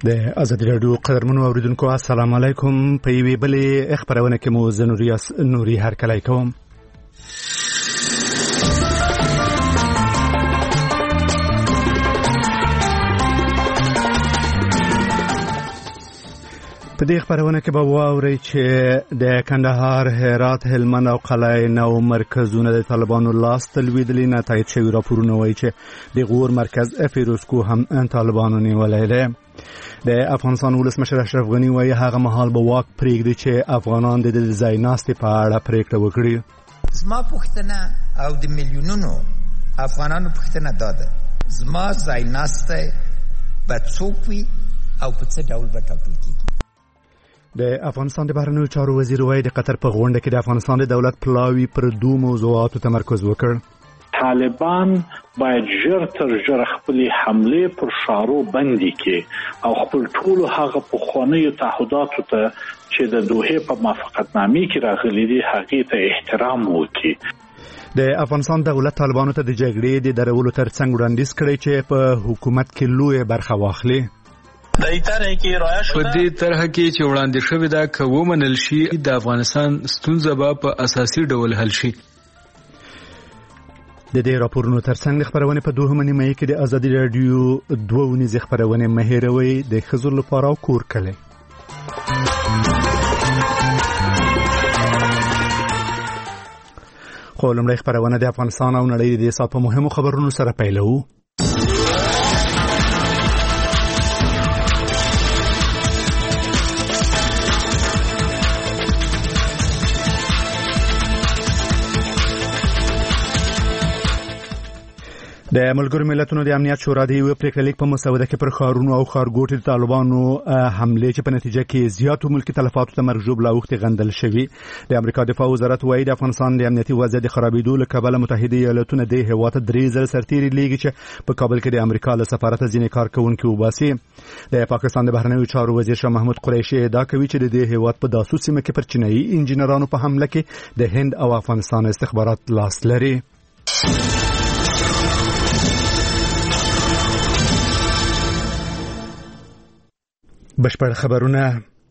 د ازادي راډیو قدرمنو اوریدونکو السلام علیکم. په یوې بلې خبرونه کې مو زه نوري هرکلی کوم. په دې خبرونه کې به واورئ چې د کندهار، هرات، هلمند او قلعه نو مرکزونه د طالبانو لاس ته لوېدلي. نتایج شوي راپورونه وایي چې د غور مرکز فیروزکوه هم طالبانو نیولی دی. د افغانستان ولسمشر اشرف غني وایي هغه مهال به واک پرېږدي چې افغانان د ځای ناستې په اړه پرېکړه وکړي. زما پوښتنه او د میلیونونو افغانانو پوښتنه دا ده، زما ځای ناستی به څوک وي او په څه ډول به ټاکل کېږي. د افغانستان د بهرنیو چارو وزیر وایي د قطر په غونډه کې د افغانستان د دولت پلاوی پر دوه موضوعاتو تمرکز وکړ. طالبان باید ژر تر ژره خپلې حملې پر شارو بندي کړي او خپل ټولو هغه پخوانیو تعهداتو ته چې د دوحې په موافقتنامې کې راغلي دي هغې ته احترام وکړي. د افغانستان دولت طالبانو ته د جګړې د درولو ترڅنګ وړاندیز کړی چې په حکومت کې لویه برخه واخلي. په دې طرح کې چې وړاندې شوې ده که ومنل شي د افغانستان ستونزه به په اساسي ډول حل شي. د دې راپورونو ترڅنګ خبرونه په دوهمه نیمه کې د ازادي راډیو دوه ونیزه خبرونه مهیروي د ښځو لپاره او کور کلی. خو لومړی خبرونه د افغانستان او نړۍ د سات په مهمو خبرونو سره پیلوو. د ملګرو ملتونو د امنیت شورا د یو پریکړلیک په مسوده کې پر ښارونو او ښارګوټو د طالبانو حملې چې په نتیجه کې زیاتو ملکی تلفاتو ته مرجوب لا وخت غندل شوی. د امریکا دفاع وزارت وایي د افغانستان د امنیتي وضعیت د خرابېدو له کبله متحده ایالاتونه د هیواد 3 ځله سرتیري لیږي چې په کابل کې د امریکا له سفارت ځینې کارکونکو وباسي. د پاکستان د بهرنیو چارو وزیر شاه محمود قریشي ادعا کوي چې د هیواد په داسو سیمه کې پر چینایي انجینرانو په حمله کې د هند او افغانستان استخبارات لاس لري. بشپړ خبرونه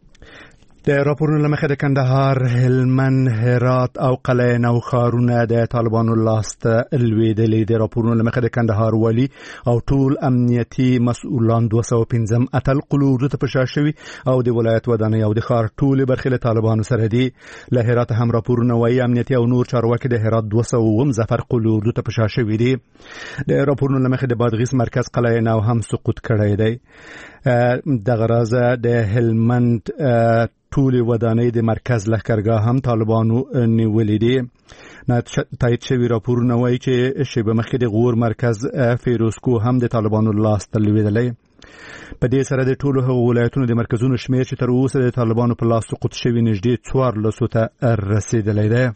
د راپورونو لمخې د کندهار، هلمند، هرات او قلعه نو ښارونه د طالبانو لاس ته لوېدلي. د راپورونو لمخې د کندهار والي او ټول امنیتي مسؤلان 215 اتل قلوردو ته پشا شوي او د ولایت ودانۍ او د ښار ټولې برخې له طالبانو سره دي. له هرات هم راپورونه وایي امنیتي او نور چارواکي د هرات 200 ظفر قلوردو ته پشا شوي دي. د راپورونو لمخې د بادغیس مرکز قلعه نو هم سقوط کړی دی. دغه راز د هلمند ټولې ودانۍ د مرکز لښکرګاه هم طالبانو نیولې دي. تایید شوي راپورونه وایي چې شیبه مخکې د غور مرکز فیروزکوه هم د طالبانو لاس ته لوېدلی. په دې سره د ټولو هغو ولایتونو د مرکزونو شمیر چې تر اوسه د طالبانو په لاس سقوط شوي نږدې 1400 ته رسیدلی دی.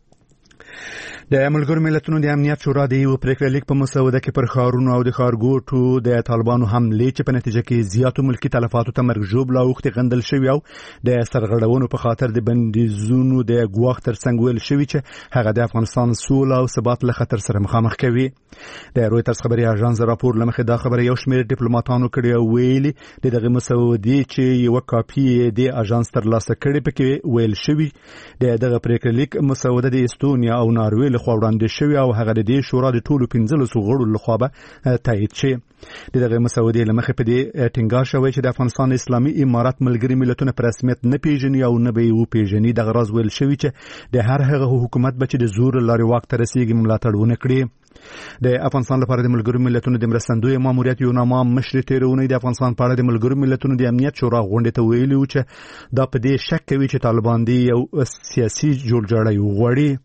د ملګرو ملتونو د امنیت شورا د یو پریکړلیک په مسوده کې پر ښارونو او د ښارګوټو د طالبانو حملې چې په نتیجه کې زیاتو ملکی تلفاتو ته مرجوب لا وخت غندل شوی او د سرغړونو په خاطر د بندیزونو د ګواښ ترڅنګ ویل شوی چې هغه د افغانستان سوله او ثبات له خطر سره مخامخ کوي. د رویترز خبري اژانس راپور لمخې دا خبره یو شمېر ډیپلوماټانو کړي او ویلي دغه مسودې چې یو کاپی د اژانس ترلاسه کړي پکې ویل شوی دغه پریکړلیک مسوده د استونیا او ناروې لخوا وړاندې شوی او هغه د دې شورا د ټولو 15 غړو لخوا به تایید شي. دغه مسودې لمخې په دې ټینګار شوی چې د افغانستان اسلامي امارات ملګري ملتونه په رسمیت نه پیژني او نه به یې وپیژني. دغه راز ویل شوی چې د هر هغه حکومت به چې د زور لارې واک ته رسیږي ملاتړ ونه کړي. د افغانستان لپاره د ملګرو ملتونو د مرستندوی ماموریت یو نامه مشر تیرونی د افغانستان په اړه د ملګرو ملتونو د امنیت شورا غونډې ته ویلي و چې دا په دې شک کوي چې طالبان دی یو سیاسي جوړجاړی وغواړي.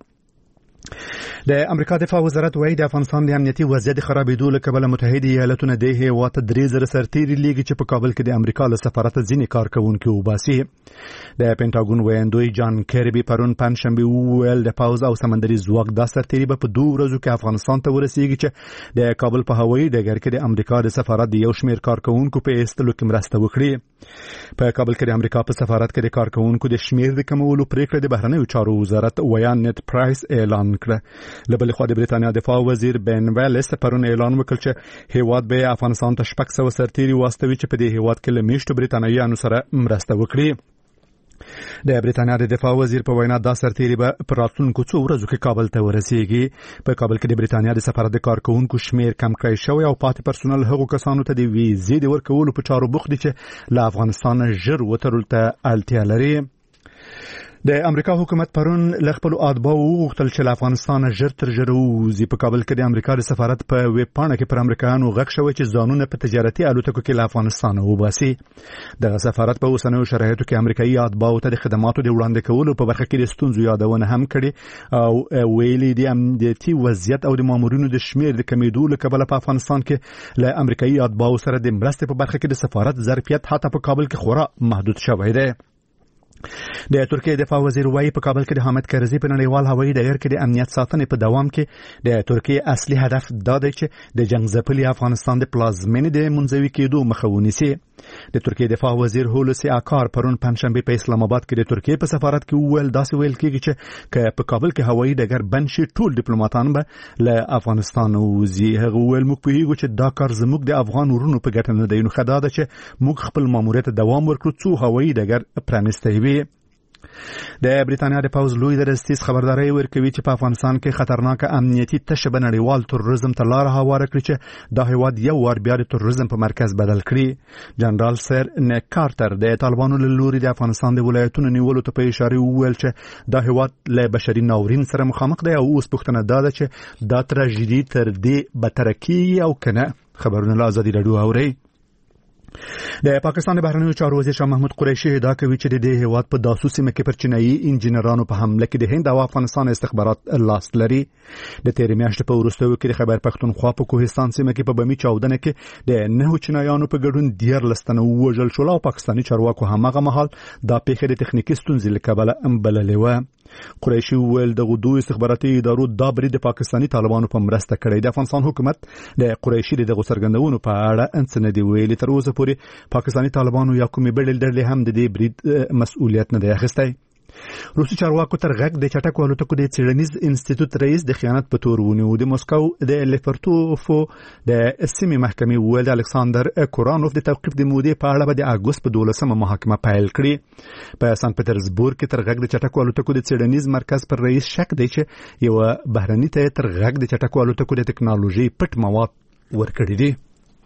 د امریکا دفاع وزارت وایي د افغانستان د امنیتي وضعیت خرابېدو له کبله متحده ایالاتونه د هیواد 3 ځله سرتیري لیږي چې په کابل کې د امریکا له سفارت ځینې کارکونکو وباسي. د پینټاګون ویاندوی جان کیربي پرون پنځشنبه وویل د پوځ او سمندري ځواک دا سرتیري به په 2 ورځو کې افغانستان ته ورسیږي چې د کابل په هوایي ډګر کې د امریکا د سفارت د یو شمېر کارکونکو په ایستلو کې مرسته وکړي. په کابل کې د امریکا په سفارت کې د کارکونکو د شمېر د کمولو پریکړه د بهرنیو چارو وزارت ویان نت پرایس اعلان کړه. له بلې خوا د بریتانیا دفاع وزیر بن ویلس پرون اعلان وکړ چې هیواد به افغانستان ته 600 سرتیري واستوي چې په دې هیواد کې له میشتو بریتانیایانو سره مرسته وکړي. د بریتانیا د دفاع وزیر په وینا دا سرتیري به پر راتلونکو 2 ورځو کې کابل ته ورسیږي. په کابل کې د بریتانیا د سفارت د کارکونکو شمیر کم کړی شوی او پاتې پرسونل هغو کسانو ته د ویزې د ورکولو په چارو بوخت دي چې له افغانستان ژر وترل ته اړتیا لري. د امریکا حکومت پرون له خپل اتباعو وغوښتل چې له افغانستان ژر تر ژره ووځي. په کابل کې د امریکا د سفارت په ویب پاڼه کې پر امریکایانو غږ شوی چې ځانونه په تجارتي الوتکو کې له افغانستان وباسي. دغه سفارت په اوسنیو شرایطو کې امریکایي اتباعو ته د خدماتو د وړاندې کولو په برخه کې د ستونزو یادونه هم کړې او ویلي د امنیتي وضعیت او د مامورینو د شمیر د کمیدو له کبله په افغانستان کې له امریکایي اتباعو سره د مرستې په برخه کې د سفارت ظرفیت حتی په کابل کې خورا محدود شوی دی. د ترکیه دفاع وزیر وايي په کابل کې د حامد کرزي په نړیوال هوایي ډګر کې د امنیت ساتنې په دوام کې د ترکیه اصلي هدف دا دی چې د جنگ ځپلي افغانستان د پلازمینې د منځوي کېدو مخه ونیسي. د ترکیه دفاع وزیر هولوسی آکار پرون پنځشنبه په اسلام آباد کې د ترکیه په سفارت کې وویل داسې ویل کېږي چې په کابل کې هوایي ډګر بند شي ټول ډیپلوماټان به له افغانستان وځي. هغه ویل موږ پوهیږو چې دا کار زموږ د افغان ورونو په ګټه نه دی. نو خدا ده چې موږ خپل ماموریت دوام ورکړو څو هوایي ډګر پرانیستی وي. د بریتانیا د پوځ لوی درستیز خبرداري ورکوي چې په افغانستان کې خطرناک امنیتي تشه نړیوال تروریزم ته لار هواره کړي چې دا هیواد یو وار بیا د تروریزم په مرکز بدل کړي. جنرال سر نیک کارټر د طالبانو له لوري د افغانستان د ولایتونو نیولو ته په اشاره وویل چې دا هیواد له بشري ناورین سره مخامخ دی او اوس پوښتنه ده چې دا تراژیدي تر دې بدتر کیږي او کنه. خبرونه له ازادي راډیو اوري. د پاکستان د بهرنیو چارو وزیر شاه محمود قریشي ادعا کوي چې د دې هیواد په داسو سیمه کې پر چینایي انجینرانو په حمله کې د هند او افغانستان استخبارات لاس لري. د تیرې میاشتې په وروستیو کې د خیبر پختونخوا په کوهستان سیمه کې په بمی چاودنه کې د 9 چینایانو په ګډون 14 تنه وژل شول او پاکستاني چارواکو همغه مهال دا پیښه د تخنیکی ستونزې له کبله بللې و. قریشي وویل د غدو استخباراتي ادارو دا برید د پاکستاني طالبانو په مرسته کړی. د افغانستان حکومت د قریشي د څرګندونو په اړه انڅ نه دی ویلي. تر اوسه پورې پاکستاني طالبانو یا کومې ډلې هم د دې برید مسؤلیت نه دی اخیستی. روسي چارواکو تر غږ د چټکو الوتکو د څېړنیز انسټیټیوټ رئیس د خیانت په تور ونیو. د مسکو د لیپرتوف د سیمې محکمې وویل د الکساندر کورانوف د توقیف د مودې په اړه به د اګوست په 12مه محاکمه پیل کړي. په سن پټرزبورګ کې تر غږ د چټکو الوتکو د څېړنیز مرکز پر رئیس شک دی چې یو بهرني ته تر غږ د چټکو الوتکو د ټکنالوژي پټ مواد ورکړي دي.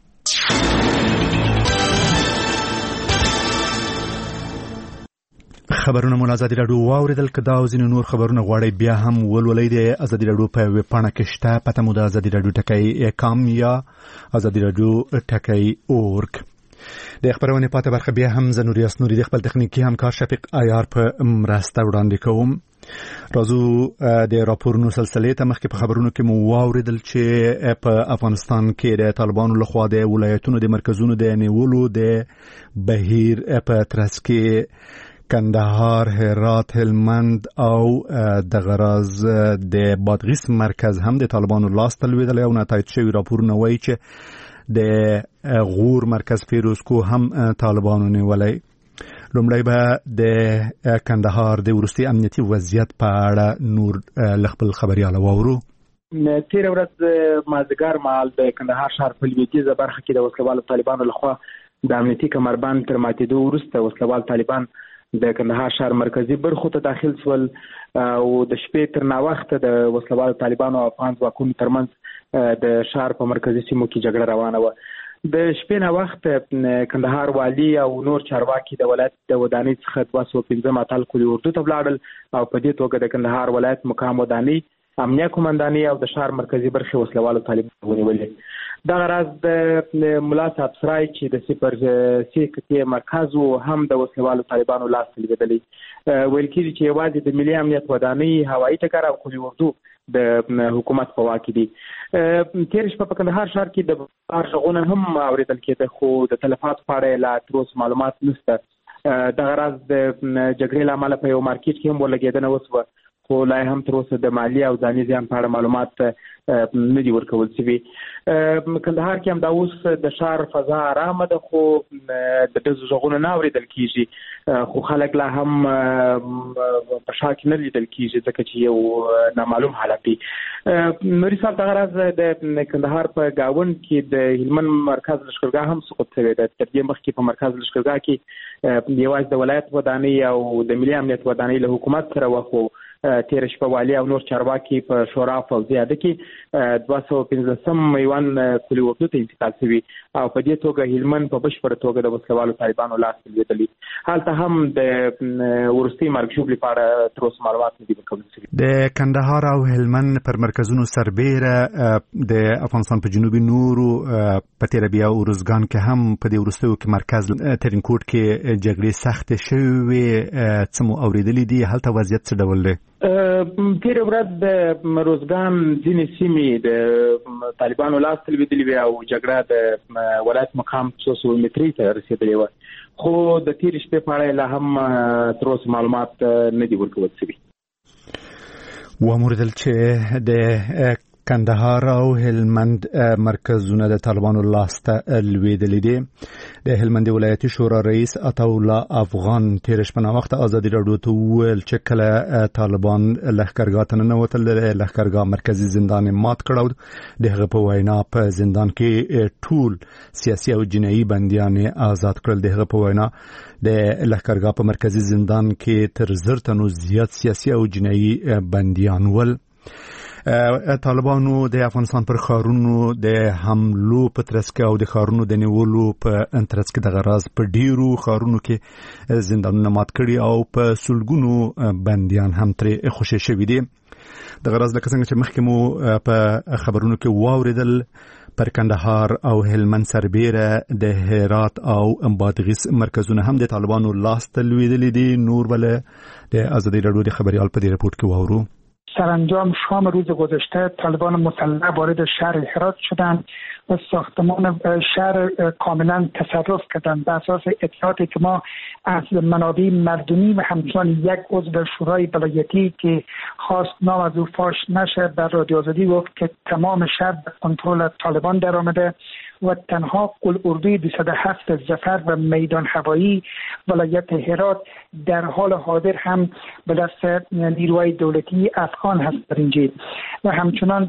خبرونه مو ازادي راډیو واوریدل. کدا او ځینې نور خبرونه غواړي بیا هم ولولئ د ازادي راډیو په ویب پاڼه کې شته. پته مو د ازادي راډیو ټکی کام یا ازادي راډیو ټکی اورګ. د خبرونه پاتې برخه بیا هم زنوریاس نوري د خپل تخنیکی همکار شفیق عیار په مرسته وړاندې کوم. راځو د راپورونو سلسله ته مخکې په خبرونو کې مو واوریدل چې په افغانستان کې د طالبانو لخوا د ولایتونو د مرکزونو د نیولو د بهیر په ترڅ کې کندهار، هرات، هلمند او د غراز د بادغیس مرکز هم د طالبانو لاس ته لویدلی او نتایج شوي راپورونه وایي چې د غور مرکز فیروزکو هم طالبانو نیولی. لومړی به د کندهار د وروستي امنیتي وضعیت په اړه نور له خپل خبریاله واورو. تیر ورځ مازدیګر مهال د کندهار ښار په لویدیځه برخه کې د وسلوالو طالبانو لخوا د امنیتي کمربند تر ماتېدو وروسته وسلوال طالبان د کندهار ښار مرکزی برخو ته داخل شول او د شپې تر ناوخته د وسلوالو طالبانو او افغان ځواکونو ترمنځ د ښار په مرکزی سیمو کې جګړه روانه وه. د شپې ناوخته کندهار والی او نور چارواکي د ولایت د ودانۍ څخه 215 اتل کلی اردو ته ولاړل او په دې توګه د کندهار ولایت مقام ودانۍ، امنیه قومندانۍ او د ښار مرکزی برخې وسلوالو طالبانو ونیولې. دغه راز د ملا صاحب سرای چې د صفر سی کتې مرکز هم د وسلوالو طالبانو لاس ته لوېدلی. ویل کېږي چې یوازې د ملي امنیت ودانۍ، هوایي ټکر او کلي اردو د حکومت په واک دي. تېره شپه په کندهار ښار کې د غږونه هم اورېدل کېده خو د تلفاتو په اړه لا تر اوسه معلومات نشته دغه راز د جګړې لامل په یو مارکیټ کې هم ولګېدنه وسوه خو لا هم تر اوسه د مالی او ځاني زیان په اړه معلومات نه دي ورکول شوي. کندهار کې هم دا اوس د ښار فضا آرامه ده خو د ډزو غږونه نه اورېدل کېږي خو خلک لا هم په ښار کې نه لیدل کېږي ځکه چې یو نامعلوم حالت دی. نوري صاحب دغه راز د کندهار په گاوند کې د هلمند مرکز لښکرګاه هم سقوط شوی ده. تر دې مخکې په مرکز لښکرګاه کې یوازې د ولایت ودانۍ او د ملي امنیت ودانۍ له حکومت سره وه خو تیر شپه والي او نور چارواکي په شورا فوزیاده کې 215 میوان کلی وکړو ته انتقال شوی او په دې توګه هلمند په بشپړه توګه د وسلوالو طالبانو لاس لیدلی. هلته هم د ورستي مرګ ژوبلې په اړه تر اوسه معلومات نه دي ورکول شوي. د کندهار او هلمند پر مرکزونو سربیره د افغانستان په جنوبي نورو په تیر بیا ورزګان کې هم په دې ورستیو کې مرکز ترینکوټ کې جګړې سخت شوې څه مو اوریدلې دي هلته وضعیت څه ډول دی؟ تیر ورځ د روزګان ځینې سیمې د طالبانو لاس ته لوېدلې وې او جګړه د ولایت مقام 200 متري ته رسېدلې وه خو د تیر شپې په اړه لا هم تر اوسه معلومات نه دي ورکول شوي. وموردل چې د کندهار او هلمند مرکزونه د طالبانو لاس ته لوېدلې دي. د هلمند ولایتي شورا رئیس عطاالله افغان تیر شپه وخت ازادي راډیو ته وویل چې کله طالبان لښکرګاه ته ننوتل لښکرګاه مرکزي زندان مات کړ او د هغه په وینا په زندان کې ټول سیاسي او جنایي بندیان آزاد کړل. د هغه په وینا د لښکرګاه په مرکزي زندان کې تر 1000 تنو زیات سیاسي او جنایي بندیان ول. طالبانو د افغانستان پر ښارونو د حملو په ترڅ کې او د ښارونو د نیولو په ترڅ کې د غراز په ډیرو ښارونو کې زندانونه مات کړي او په سلګونو بندیان هم ترې خوشي شوي دي. د غراز لکه څنګه چې مخکې مو په خبرونو کې واوریدل پر کندهار او هلمند سربیره د هرات او بادغیس مرکزونه هم د طالبانو لاس ته لوېدلي دي. نور بله د ازادي راډیو د خبریال په دې رپورت کې واورو. سرانجام شام روز گذشته طالبان مسلح وارد شهر هرات شدند و ساختمان شهر کاملا تصرف کردند. به اساس اطلاعاتی که ما از منابع مردمی و همچنان یک عضو شورای ولایتی که خواست نام از او فاش نشه بر رادیو آزادی گفت که تمام شهر به کنترل طالبان در آمده و تنها قلعه‌اردوی 207 ظفر و میدان هوایی ولایت هرات در حال حاضر هم به دست نیروهای دولتی افغان هست در اینجا و همچنان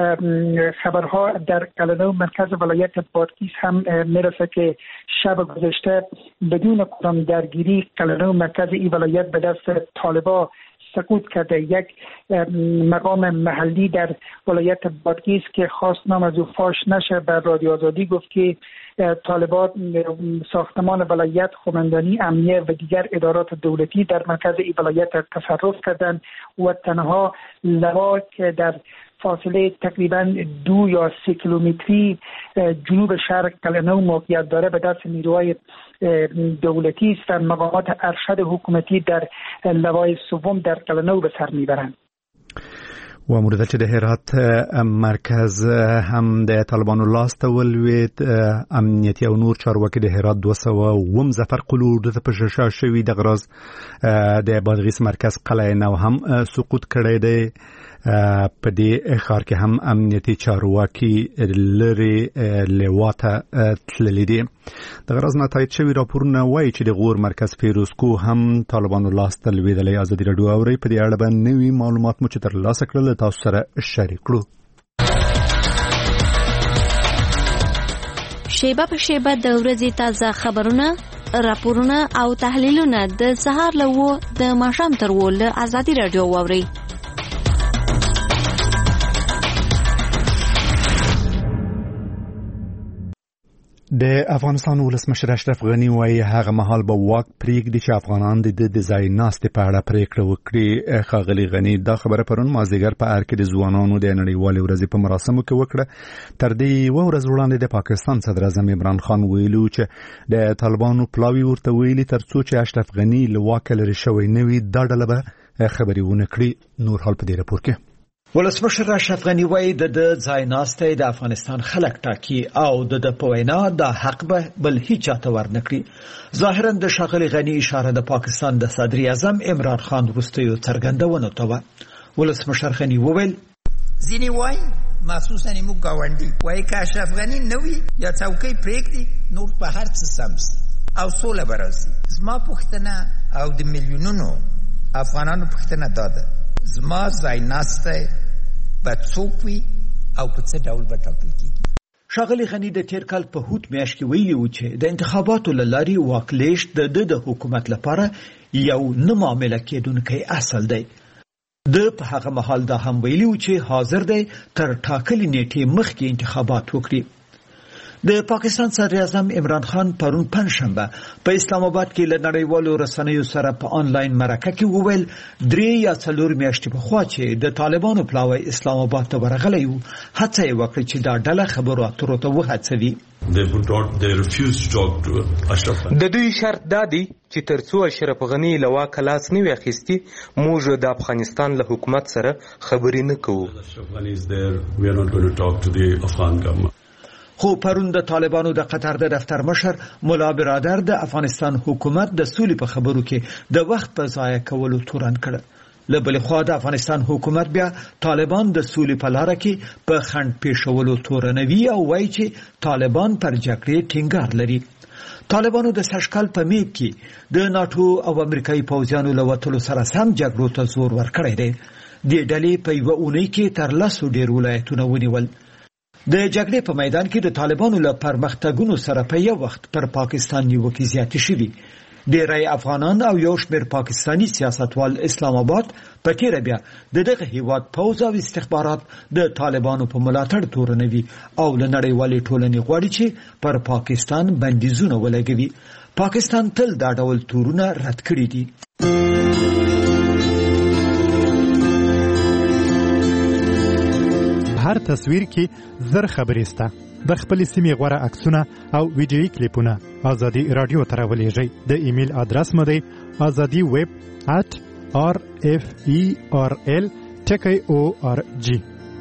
خبرها در قلعه مرکز ولایت بادغیس هم میرسه که شب گذشته بدون کدام درگیری قلعه مرکز این ولایت به دست طالبان سقوط کرده. یک مقام محلی در ولایت بادغیس که خواست نام از او فاش نشه بر رادیو آزادی گفت که طالبان ساختمان ولایت، قماندانی امنیه و دیگر ادارات دولتی در مرکز این ولایت تصرف کردند و تنها لوا که در فاصله تقریبا 2 یا 3 کیلومتری جنوب شهر قلعه‌نو موقعیت داره به دست نیروهای دولتی است و مقامات ارشد حکومتی در لوای سوم در قلعه‌نو به سر میبرند. و مورد چې د هرات مرکز هم د طالبانو لاس ته ولوېد. امنیتي او نور چارواکي د هرات 200 ظفر قلعه‌اردو ته په شا شوي. د غراز د بادغیس مرکز قلعه نو هم سقوط کړی دی. په دې ښار کې هم امنیتي چارواکي لري لواته تللي دي. د غراز نه تایید شوي راپورونه وایي چې د غور مرکز فیروزکو هم طالبانو لاس ته لوېدلی. ازادي راډیو اوري په دې اړه به نوي معلومات مو چې ترلاسه کړل تاسو سره شریک کړو. شیبه په شیبه د ورځې تازه خبرونه، راپورونه او تحلیلونه د سهار له 9 د ماښام تر 10 له ازادي راډیو واوري. د افغانستان ولسمشر اشرف غنی وايي هغه مهال به واک پریږدي چې افغانان د ډیزاین ناستې په اړه پریکړه وکړي. ښاغلي غنی دا خبره پرون مازدیګر په ار کې د ځوانانو د نړیوالې ورځې په مراسمو کې وکړه. تر دې یوه ورځ وړاندې د پاکستان صدر اعظم عمران خان ویلو چې د طالبانو پلاوي ورته ویلي تر څو چې اشرف غنی له واکه لرې شوی نه وي دا ډله به خبرې ونه کړي. نور حال په دې راپور کې ولسمشر اشرف غنی وایي د ځایناستي د افغانستان خلک ټاکي او د په وینا د حق به بل هیڅ چاته ورنکړي. ظاهرا د ښاغلي غنی اشاره د پاکستان د صدر اعظم عمران خان وروستیو څرګندونه ته و. ولسمشر غنی وویل ځینې وایي مخصوصا موږ ګاونډي وایي که اشرف غنی نه وي یا څوکۍ پرېږدي نور په هر څه سم سي او سوله به راسي. زما پوښتنه او د میلیونونو افغانانو پوښتنه دا ده زما ځایناستی به څوک وي او په څه ډول به ټاکل کېږي. ښاغلي غني د تیر کال په هوت میاشت کې ویلي و چې د انتخاباتو له لارې واکلیشت د حکومت لپاره یو نه معامله کېدونکی اصل دی. په هغه مهال دا هم ویلي و چې حاضر دی تر ټاکلې نیټې مخکې انتخابات وکړي. د پاکستان صدر اعظم عمران خان پرون پنځشنبه په اسلام آباد کې له نړیوالو رسنیو سره په آنلاین مرکه کې وویل 3 یا 4 میاشتې پخوا چې د طالبانو پلاوی اسلام آباد ته ورغلی و هڅه یې وکړه چې دا ډله خبرو اترو ته وهڅوي. د دوی شرط دا دی چې ترڅو اشرف غنی له واکه لاس نه وي اخیستی موږ د افغانستان له حکومت سره خبرې نه کوو. خو پرون د طالبانو د قطر د دفتر مشر مولا برادر د افغانستان حکومت د سولې په خبرو کې د وخت په ضایع کولو تورن کړ. له بلې خوا د افغانستان حکومت بیا طالبان د سولې په لاره کې په خنډ پیښولو تورنوي او وایي چې طالبان پر جګړې ټینګار لري. طالبانو د سږکال په میب کې د ناتو او امریکایي پوځیانو له وتلو سره سم جګړو ته زور ورکړی دی. دې ډلې په یوه اونۍ کې تر 10 ډېر ولایتونه ونیول. د جګړې په میدان کې د طالبانو له پرمختګونو سره په یو وخت پر پاکستان نیوکې زیاتې شوې. ډېری افغانان او یو شمېر پاکستانی سیاستوال اسلام آباد په تیره بیا دغه هیواد پوځ او استخبارات د طالبانو په ملاتړ تورنوي او له نړیوالې ټولنې غواړي چې پر پاکستان بندیزونه ولګوي. پاکستان تل دا ډول تورونه رد کړي دي. هر تصویر کې زر خبرې سته. د خپل سیمې غوړه عکسونه او ویډیویي کلیپونه ازادي رادیو ته راولېږئ. د ایمیل ادرس مو دی azadi@referl.org.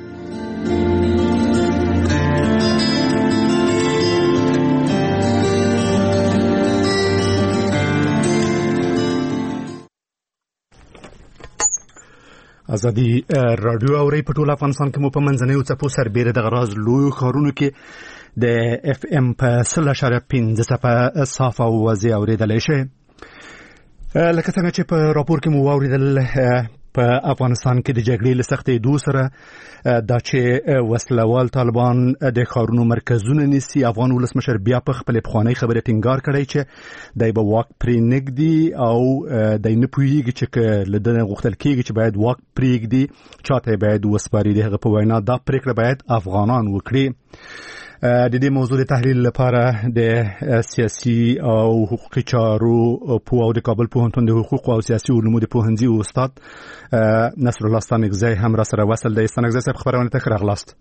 ازادي رادیو اوري په ټول افغانستان کې مو په منځنیو څپو سربېره د غراز لوی ښارونو کې د اف ام په 0.5 صفه صافه وځي اوریدلای شي. لکه څنګه چې په راپور کې مو واوریدل په افغانستان کې د جګړې له سختېدو سره دا چې وسلوال طالبان د ښارونو مرکزونه نیسي. افغان ولسمشر بیا په خپل پخوانۍ خبره ټینګار کړی چې دای به واک پرې نږدي او دای نه پوهیږي چې له دغه غوښتل کېږي چې باید واک پرېږدي چاته باید وسپاري. دغه په وینا دا پریکړه باید افغانان وکړي. د دې موضوع د تحلیل لپاره د سیاسي او حقوقي چارو او د کابل پوهنتون د حقوق او سیاسي علومو د پوهنځي استاد نصر الله ستانکزی هم را سره وصل دی. ستانکزی صاحب خبرونه ته ښه راغلاست.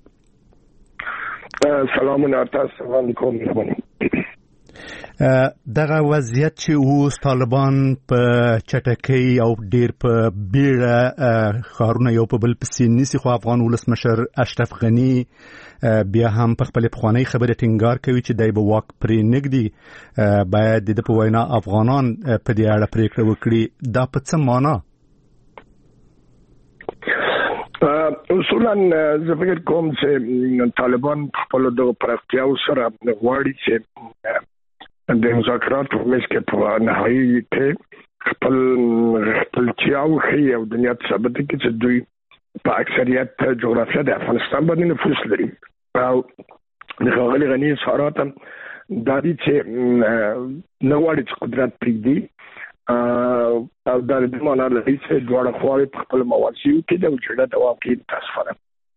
سلامونه تاسو باندې. دغه وضعیت چې اوس طالبان په چټکۍ او ډیر په بیړه ښارونه یو په بل پسې نیسي خو افغان ولسمشر اشرف غنی بیا هم په خپل پخوانۍ خبره ټینګار کوي چې دای به واک پرې نږدي باید د په وینا افغانان په دې اړه پریکړه وکړي. دا په څه معنا؟ اصولا زه فکر کوم چې طالبان خپل د پراختیاو سره غواړي چې د مذاکراتو په میز کې په نهایي کې خپل چیاو ښیي او د نیت ثابت کړي چې دوی په اکثریت جغرافیه د افغانستان باندې نفوذ لري او د ښاغلي غني اظهارات هم دا دي چې نه غواړي چې قدرت پرېږدي او دا د معنا لري چې دواړه خواوې په خپل مواسیو کې د جګړې دوام کې متاسفانه.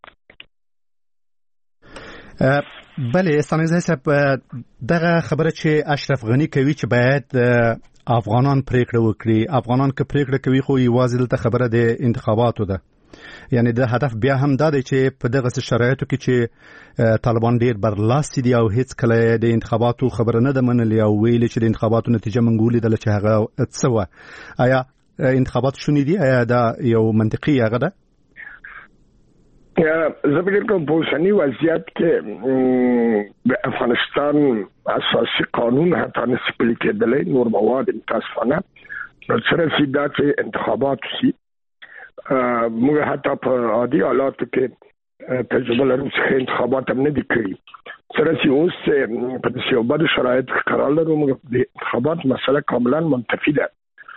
بله ستانکزی صاحب دغه خبره چې اشرف غنی کوي چې باید افغانان پریکړه وکړي. افغانان که پریکړه کوي خو یوازې دلته خبره د انتخاباتو ده. یعنی د هدف بیا هم دا دی چې په دغه شرایطو کې چې طالبان ډیر برلاسي دي او هیڅ کله د انتخاباتو خبره نه ده منلې او ویلي چې د انتخاباتو نتیجه موږ ولیدله چې هغه څه وه. آیا انتخابات شونې دي؟ آیا دا یو منطقي هغه ده؟ زه فکر کوم په اوسني وضعیت کې د افغانستان اساسي قانون حتی نشي پلي کېدلی، نور مواد متاسفانه نو سره سیدا چې انتخابات شي. موږ حتی په عادي حالاتو کې تجربه لرو چې انتخابات هم نه دي کړي، سره چې اوس په داسې یو بدو شرایطو کې قرار لرو. موږ د انتخابات مسله کاملا منتفي ده.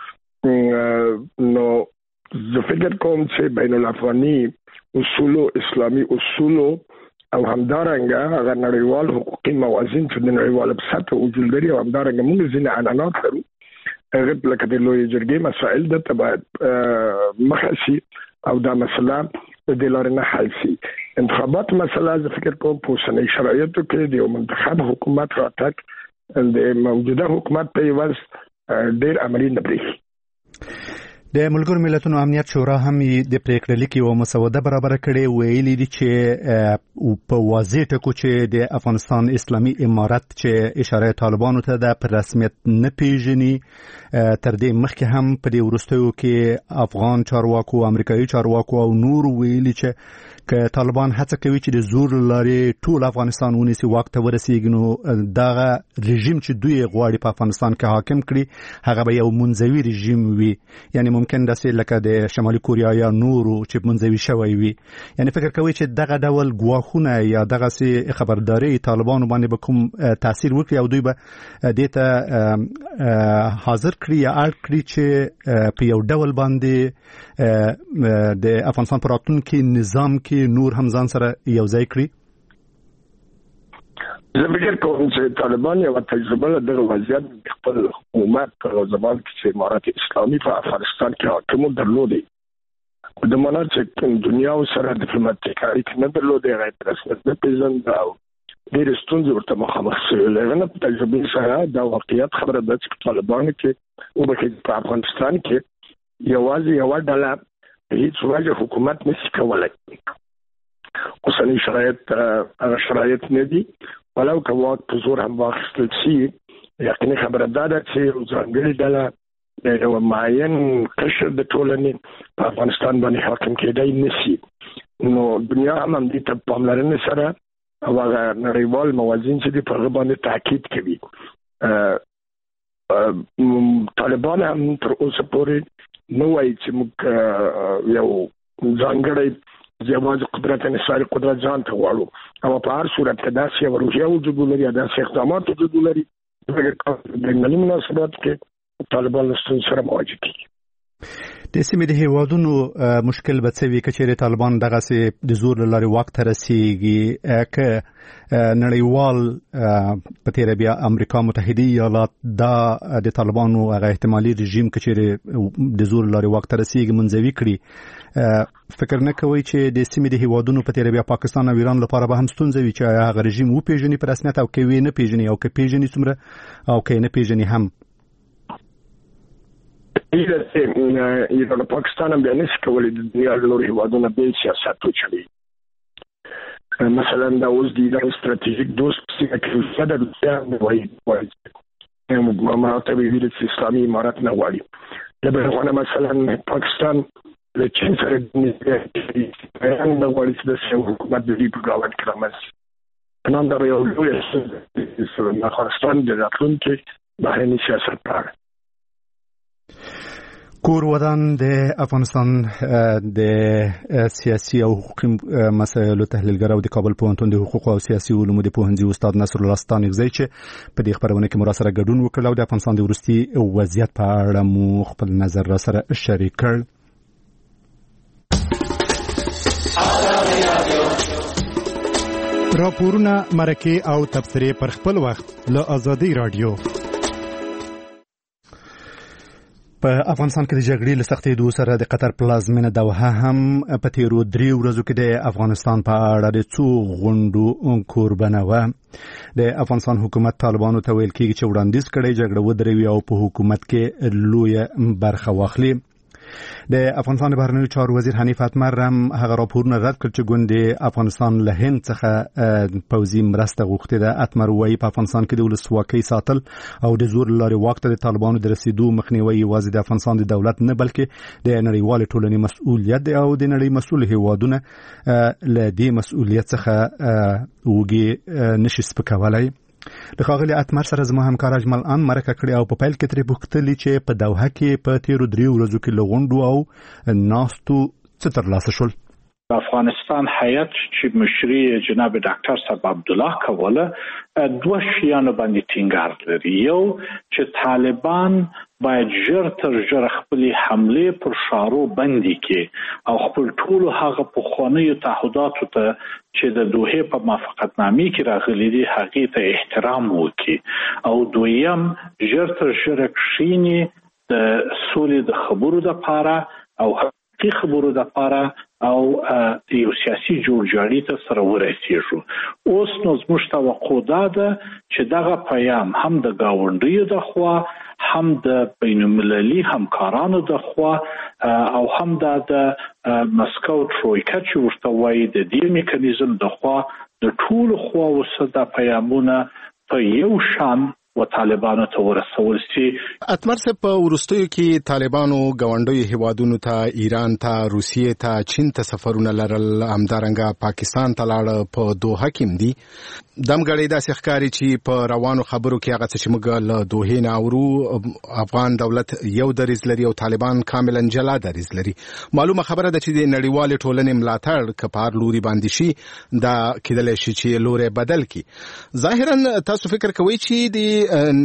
نو زه فکر کوم چې بین الافغاني اصولو، اسلامي اصولو او همدارنګه هغه نړیوال حقوقي موازین چې د نړیوال په سطح وجود لري او همدارنګه موږ ځینې عنعنات لرو، هغه لکه د لویې جرګې مسائل دلته باید مخه شي او دا مسله د دې لارې نه حل شي. انتخابات مسله زه فکر کوم په اوسنۍ شرایطو کې د یو منتخب حکومت راتګ د موجوده حکومت په عوض ډېر عملي نه برېښي. د ملګرو ملتونو امنیت شورا هم د پریکړې لیک یو مسوده برابر کړي، ویلي دي چې په واضح ټکو چې د افغانستان اسلامي امارت چې اشاره طالبانو ته د پر رسمیت نه پیژني. تر دې مخکې هم په دې وروستیو کې افغان چارواکو، امریکایي چارواکو او نور ویلي چې که طالبان هڅه کوي چې د زور لارې ټول افغانستان ونیسي، واک ته ورسیږي، نو دغه رژیم چې دوی غواړي په افغانستان کې حاکم کړي هغه به یو منځوي رژیم وي، یعنی ممکن داسې لکه د شمالي کوریا یا نورو چې منځوي شوی وي. یعنی فکر کوي چې دغه ډول ګواښونه یا دغه خبرداري طالبانو باندې به کوم تاثیر وکړي او دوی به دې ته حاضر کړي یا اړ کړي چې په یو ډول باندې د افغانستان په راتلونکي نظام کې نور هم ځان سره یو ځای کړي. زه فکر کوم چې طالبان یو تجربه له دغه وضعیت خپل حکومت په زمان کې چې امارت اسلامي په افغانستان کې حاکم درلودي، د مانا چې دنیا سره ډیپلوماټیک اړیکې نه درلودي، غیر رسمي نه پیژنده او ډېرې ستونزې ورته مخامخ شوې. له هغه نه په تجربې سره دا واقعیت خبره ده چې طالبانو کې وبکې په افغانستان کې یوازې یوه ډله هیڅ وجه حکومت نشي کولی. اوسني شرایط هغه شرایط نه دي، ولو که واک په زور هم واخیستل شي، یقیني خبره دا ده چې یو ځانګړې ډله یو معین قشر د ټولنې په افغانستان باندې حاکم کېدای نشي. نو دنیا هم همدې ته پاملرنې سره او هغه نړیوال موازین چې دي په هغه باندې تاکید کوي. طالبان هم تر اوسه پورې نه وایي چې موږ یو ځانګړی یوازې قدرت انحصاري قدرت ځان ته غواړو، او په هر صورت کې داسې یوه روحیه وجود ولري، داسې اقدامات وجود ولري د بینالمللي مناسباتو کې طالبان له ستونزو سره مواجه کېږي. د سیمې د هیوادونو مشکل به څه وي که چېرې طالبان دغسې د زور له لارې واک ته رسېږي؟ که نړیوال په تېره بیا امریکا متحده ایالات دا د طالبانو هغه احتمالي رژیم که چېرې د زور له لارې واک ته رسېږي منځوي کړي، فکر نه کوئ چې د سیمې د هیوادونو په تېره بیا پاکستان او ایران لپاره به هم ستونزه وي چې هغه رژیم وپېژني په رسمیت، او که یې نه پېژني، او که پېژني څومره، او که یې نه پېژني هم؟ ایران او پاکستان هم بیا نشي کولی د دنیا له نورو هیوادونو بېل سیاست وچلوي. مثلا دا اوس د ایران ستراتیژیک دوست سیمه کې روسیه ده، روسیه هم وایي مراته به ویل چې اسلامي امارت نه غواړي. له بل خوا مثلا پاکستان له چین سره ایران نه غواړي چې داسې یو حکومت د دوی په ګاونډ کې رامنځته شي. نن دا به یو لویه ستونزه د افغانستان د راتلونکي بهرني سیاست په اړه. کور ودان د افغانستان د سیاسي او حقوقي مسایلو تحلیلګر او د کابل پوهنتون د حقوق او سیاسي علومو د پوهنځي استاد نصر الله ستانکزی چې په دې خبرونه کې مرا سره ګډون وکړ او د افغانستان د وروستي وضعیت په اړه مو خپل نظر را سره شریک کړ. راپورونه، مرکې او تبصرې پر خپل وخت له آزادۍ رادیو. په افغانستان کې د جګړې له سختېدو سره د قطر پلازمینه دوحه هم په تیرو 3 ورځو کې د افغانستان په اړه د څو غونډو کوربنه وه. د افغانستان حکومت طالبانو ته ویل کېږي چې وړاندیز کړی جګړه ودروي او په حکومت کې لویه برخه واخلي. د افغانستان بهرنیو چارو وزیر حنیف اتمر هم هغه راپورونه رد کړ چې ګوند افغانستان له هند څخه پوځي مرسته غوښتې ده. اتمر وایي په افغانستان کې د ولسواکۍ ساتل او د زور لارې واک ته د طالبانو د رسیدو مخنیوي یوازې د افغانستان د دولت نه بلکې د نړیوال ټولنې مسؤلیت دی او د نړۍ مسؤل هیوادونه له دې مسؤلیت څخه وګي نشي سپکولای. د ښاغلي اتمر سره زما همکار اجمل ان مرکه کړې او په پیل کې ترې پوښتلې چې په دوحه کې په تیرو 3 ورځو کې له غونډو او ناستو څه ترلاسه شول. افغانستان هیئت چې مشري جناب ډاکټر صاحب عبدالله کوله دوه شیانو باندې ټینګار لري. یو چې طالبان باید ژر تر ژره خپل حمله پر شارو بندي کړي او خپل ټول هغه پخوانیو تعهداتو ته چې د دوحه په موافقتنامې کې راغلي دي هغه ته احترام وکړي او دویم ژر تر ژره کښینی د سولې د خبرو لپاره او حقیقي خبرو لپاره او یو سیاسي جوړجاړي ته سره ورسیږو. اوس نو زموږ توقع ده چې دغه پیام هم د گاونډیو د خوا هم د بین‌المللي همکارانو د خوا او هم د مسکو ترویکا چې ورته وایي د دې میکانیزم د خوا د ټول خوا وسده پیامونه په یو شان و طالبانو ته ورسول شي. اتمر صاحب په ورستیو کې طالبانو گاونډیو هیوادونو ته ایران ته روسیې ته چین ته سفرونه لرل همدارنګه پاکستان ته لاړ په دوحه کې دي. دمګړې داسې ښکاري چې په روانو خبرو کې هغه چې موږ له دوحې نه اورو افغان دولت یو دریځ لري او طالبان کاملا جلا دریځ لري. معلومه خبره ده چې د نړیوال ټولنې ملاتړ کپار لوري باندې شي دا کېدلی شي چې لوري بدل کی. ظاهرا تاسو فکر کوئ چې د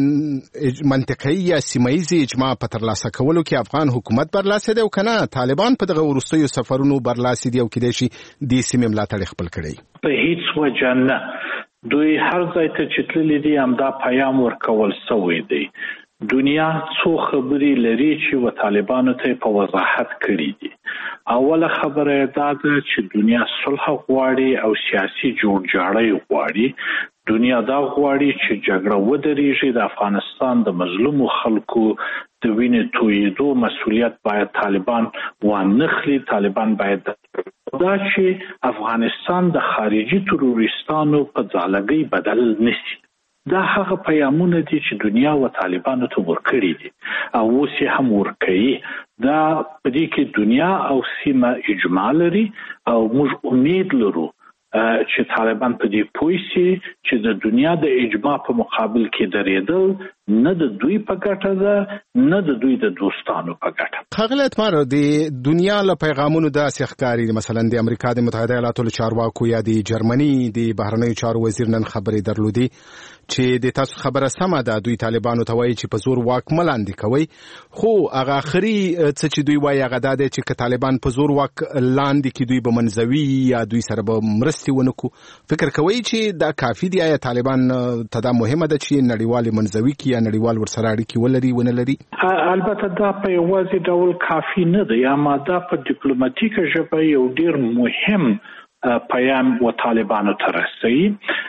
منطقي یا سیمایي اجماع په ترلاسه کولو کې افغان حکومت برلاسه دی او کنه طالبان په دغه ورستیو سفرونو برلاسه دي او کېدای شي د سیمې ملاتړ خپل کړي؟ په هیڅ وجه نه. دوی هر ځای ته چې تللي دي همدا پیام ورکول شوی دی. دنیا څو خبرې لري چې و طالبانو ته په وضاحت کړي دي. اوله خبره دا ده چې دنیا صلح غواړي او سیاسي جوړجاړی غواړي. دنیا دا غواړي چې جګړه ودرېږي. د افغانستان د مظلومو خلکو د وینې تویېدو مسؤلیت باید طالبان وانخلي. طالبان باید دا چې افغانستان د خارجي تروریستانو په ځالګۍ بدل نشي. دا هغه پیامونه دي چې دنیا و طالبانو ته ورکړي دي او اوس یې هم ورکوي. دا په دې کې دنیا او سیمه اجماع لري او موږ امید لرو چې طالبان په دې پوه شي چې د دنیا د اجماع په مقابل کې درېدل نه د دوی په ګټه ده نه د دوی د دوستانو په ګټه. ښاغلی اتمر د دنیا له پیغامونو داسې ښکاري مثلا د امریکا د متحده ایالاتو له چارواکو یا د جرمني د بهرنیو چارو وزیر نن خبرې درلودي چې د تاسو خبره سمه ده. دوی طالبانو ته وایي چې په زور واک ملاندې کوي خو هغه اخري څه چې دوی وایي هغه دا دی چې طالبان په زور واک لاندې کې دوی به منځوي یا دوی سره به مرستې ونکو. فکر کوي چې دا کافي دی؟ آیا طالبان ته دا مهمه ده چې نړیوال منځوي کې یا نړیوال ورسره اړیکې ولري ونه لري؟ البته دا په یوازې ډول کافي نه ده. یا ماده په ډیپلوماټیکه ژبه یو ډیر مهم پیام و طالبانو ته رسوي.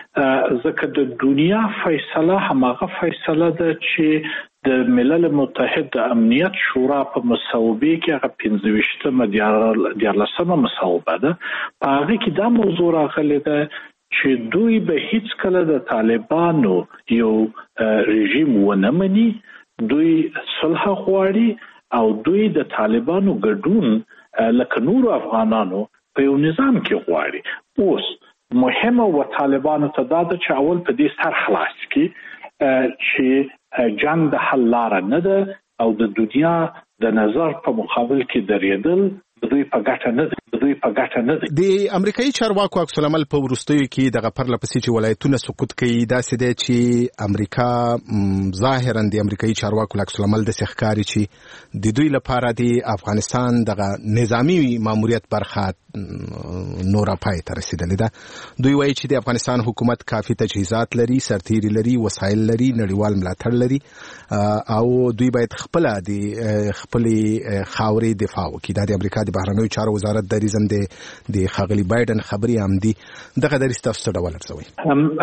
ځکه د دنیا فیصله هماغه فیصله ده چې د ملل متحد د امنیت شورا په مصوبه کې هغه 15مه 14مه مصوبه ده. په هغه کې دا موضوع راغلی ده چې دوی به هیڅ کله د طالبانو یو رژیم ونه مني. دوی صلح غواړي او دوی د طالبانو ګډون لکه نور افغانانو په یو نظام کې غواړي. اوس مهمه و طالبانو ته دا ده چې اول په دې سر خلاص کړي چې جنگ د حل لاره نه ده او د دنیا د نظر په مقابل کې درېدل دوی په ګټه نه ده. د امریکایي چارواکو عکس العمل په ورستیو کې دغه پرله پسې چې ولایتونه سقوط کوي داسې دی چې امریکا ظاهرا د امریکایي چارواکو عکس العمل د ښکاری چې د دوی لپاره د افغانستان دغه نظامی ماموریت برخه نور پای ته رسیدلې ده. دوی وایي چې د افغانستان حکومت کافي تجهیزات لري، سرتیري لري، وسایل لري، نړیوال ملاتړ لري او دوی باید خپل د خپل خاورې دفاع وکړي. دا د امریکا د بهرنیو چارو وزارت دریځم د ښاغلي بایدن خبرې هم دي. دغه دریځ تاسو څه ډول ارزوئ؟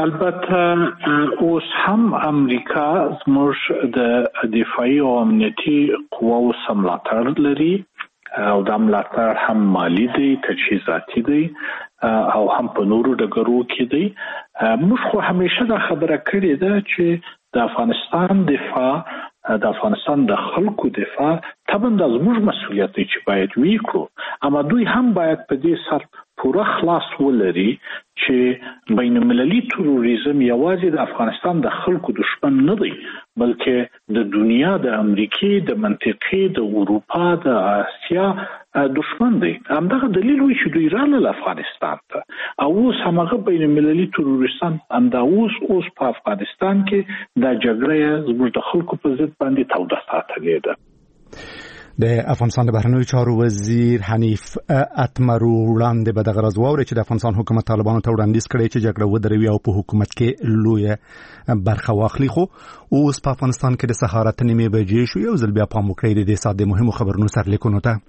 البته اوس هم امریکا زموږ د دفاعي او امنیتي قواو سره ملاتړ لري او د ملاتړ هم مالی دی، تجهیزاتي دی او هم په نورو ډګرو کې دی. موږ خو همیشه دا خبره کړې ده چې د افغانستان دفاع، د افغانستان د خلکو دفاع طبعا د زموږ مسؤلیت دی چې باید وکړو، اما دوی هم باید په دې سر پوره خلاص ولري چې بین المللي تروریزم یوازې د افغانستان د خلکو دشمن نه دی، بلکې د دنیا، د امریکای، د منطقې، د اروپا، د آسیا دشمن دی. همدغه دلیل وي چې دوی راغلل افغانستان ته او اوس همغه بین المللي تروریستان همدا اوس په افغانستان کې دا جګړه زموږ د خلکو په ضد باندې توده ساتلې ده. د افغانستان د بهرنیو چارو وزیر حنیف اتمر وړاندې به دغه راز واوري چې د افغانستان حکومت طالبانو ته وړاندیز کړی چې جګړه ودروي او په حکومت کې لویه برخه واخلي. خو اوس په افغانستان کې د سهار 8:30 بجې شو. یو ځل بیا پام وکړئ د دې ساعت د مهمو خبرونو سرلیکونو ته.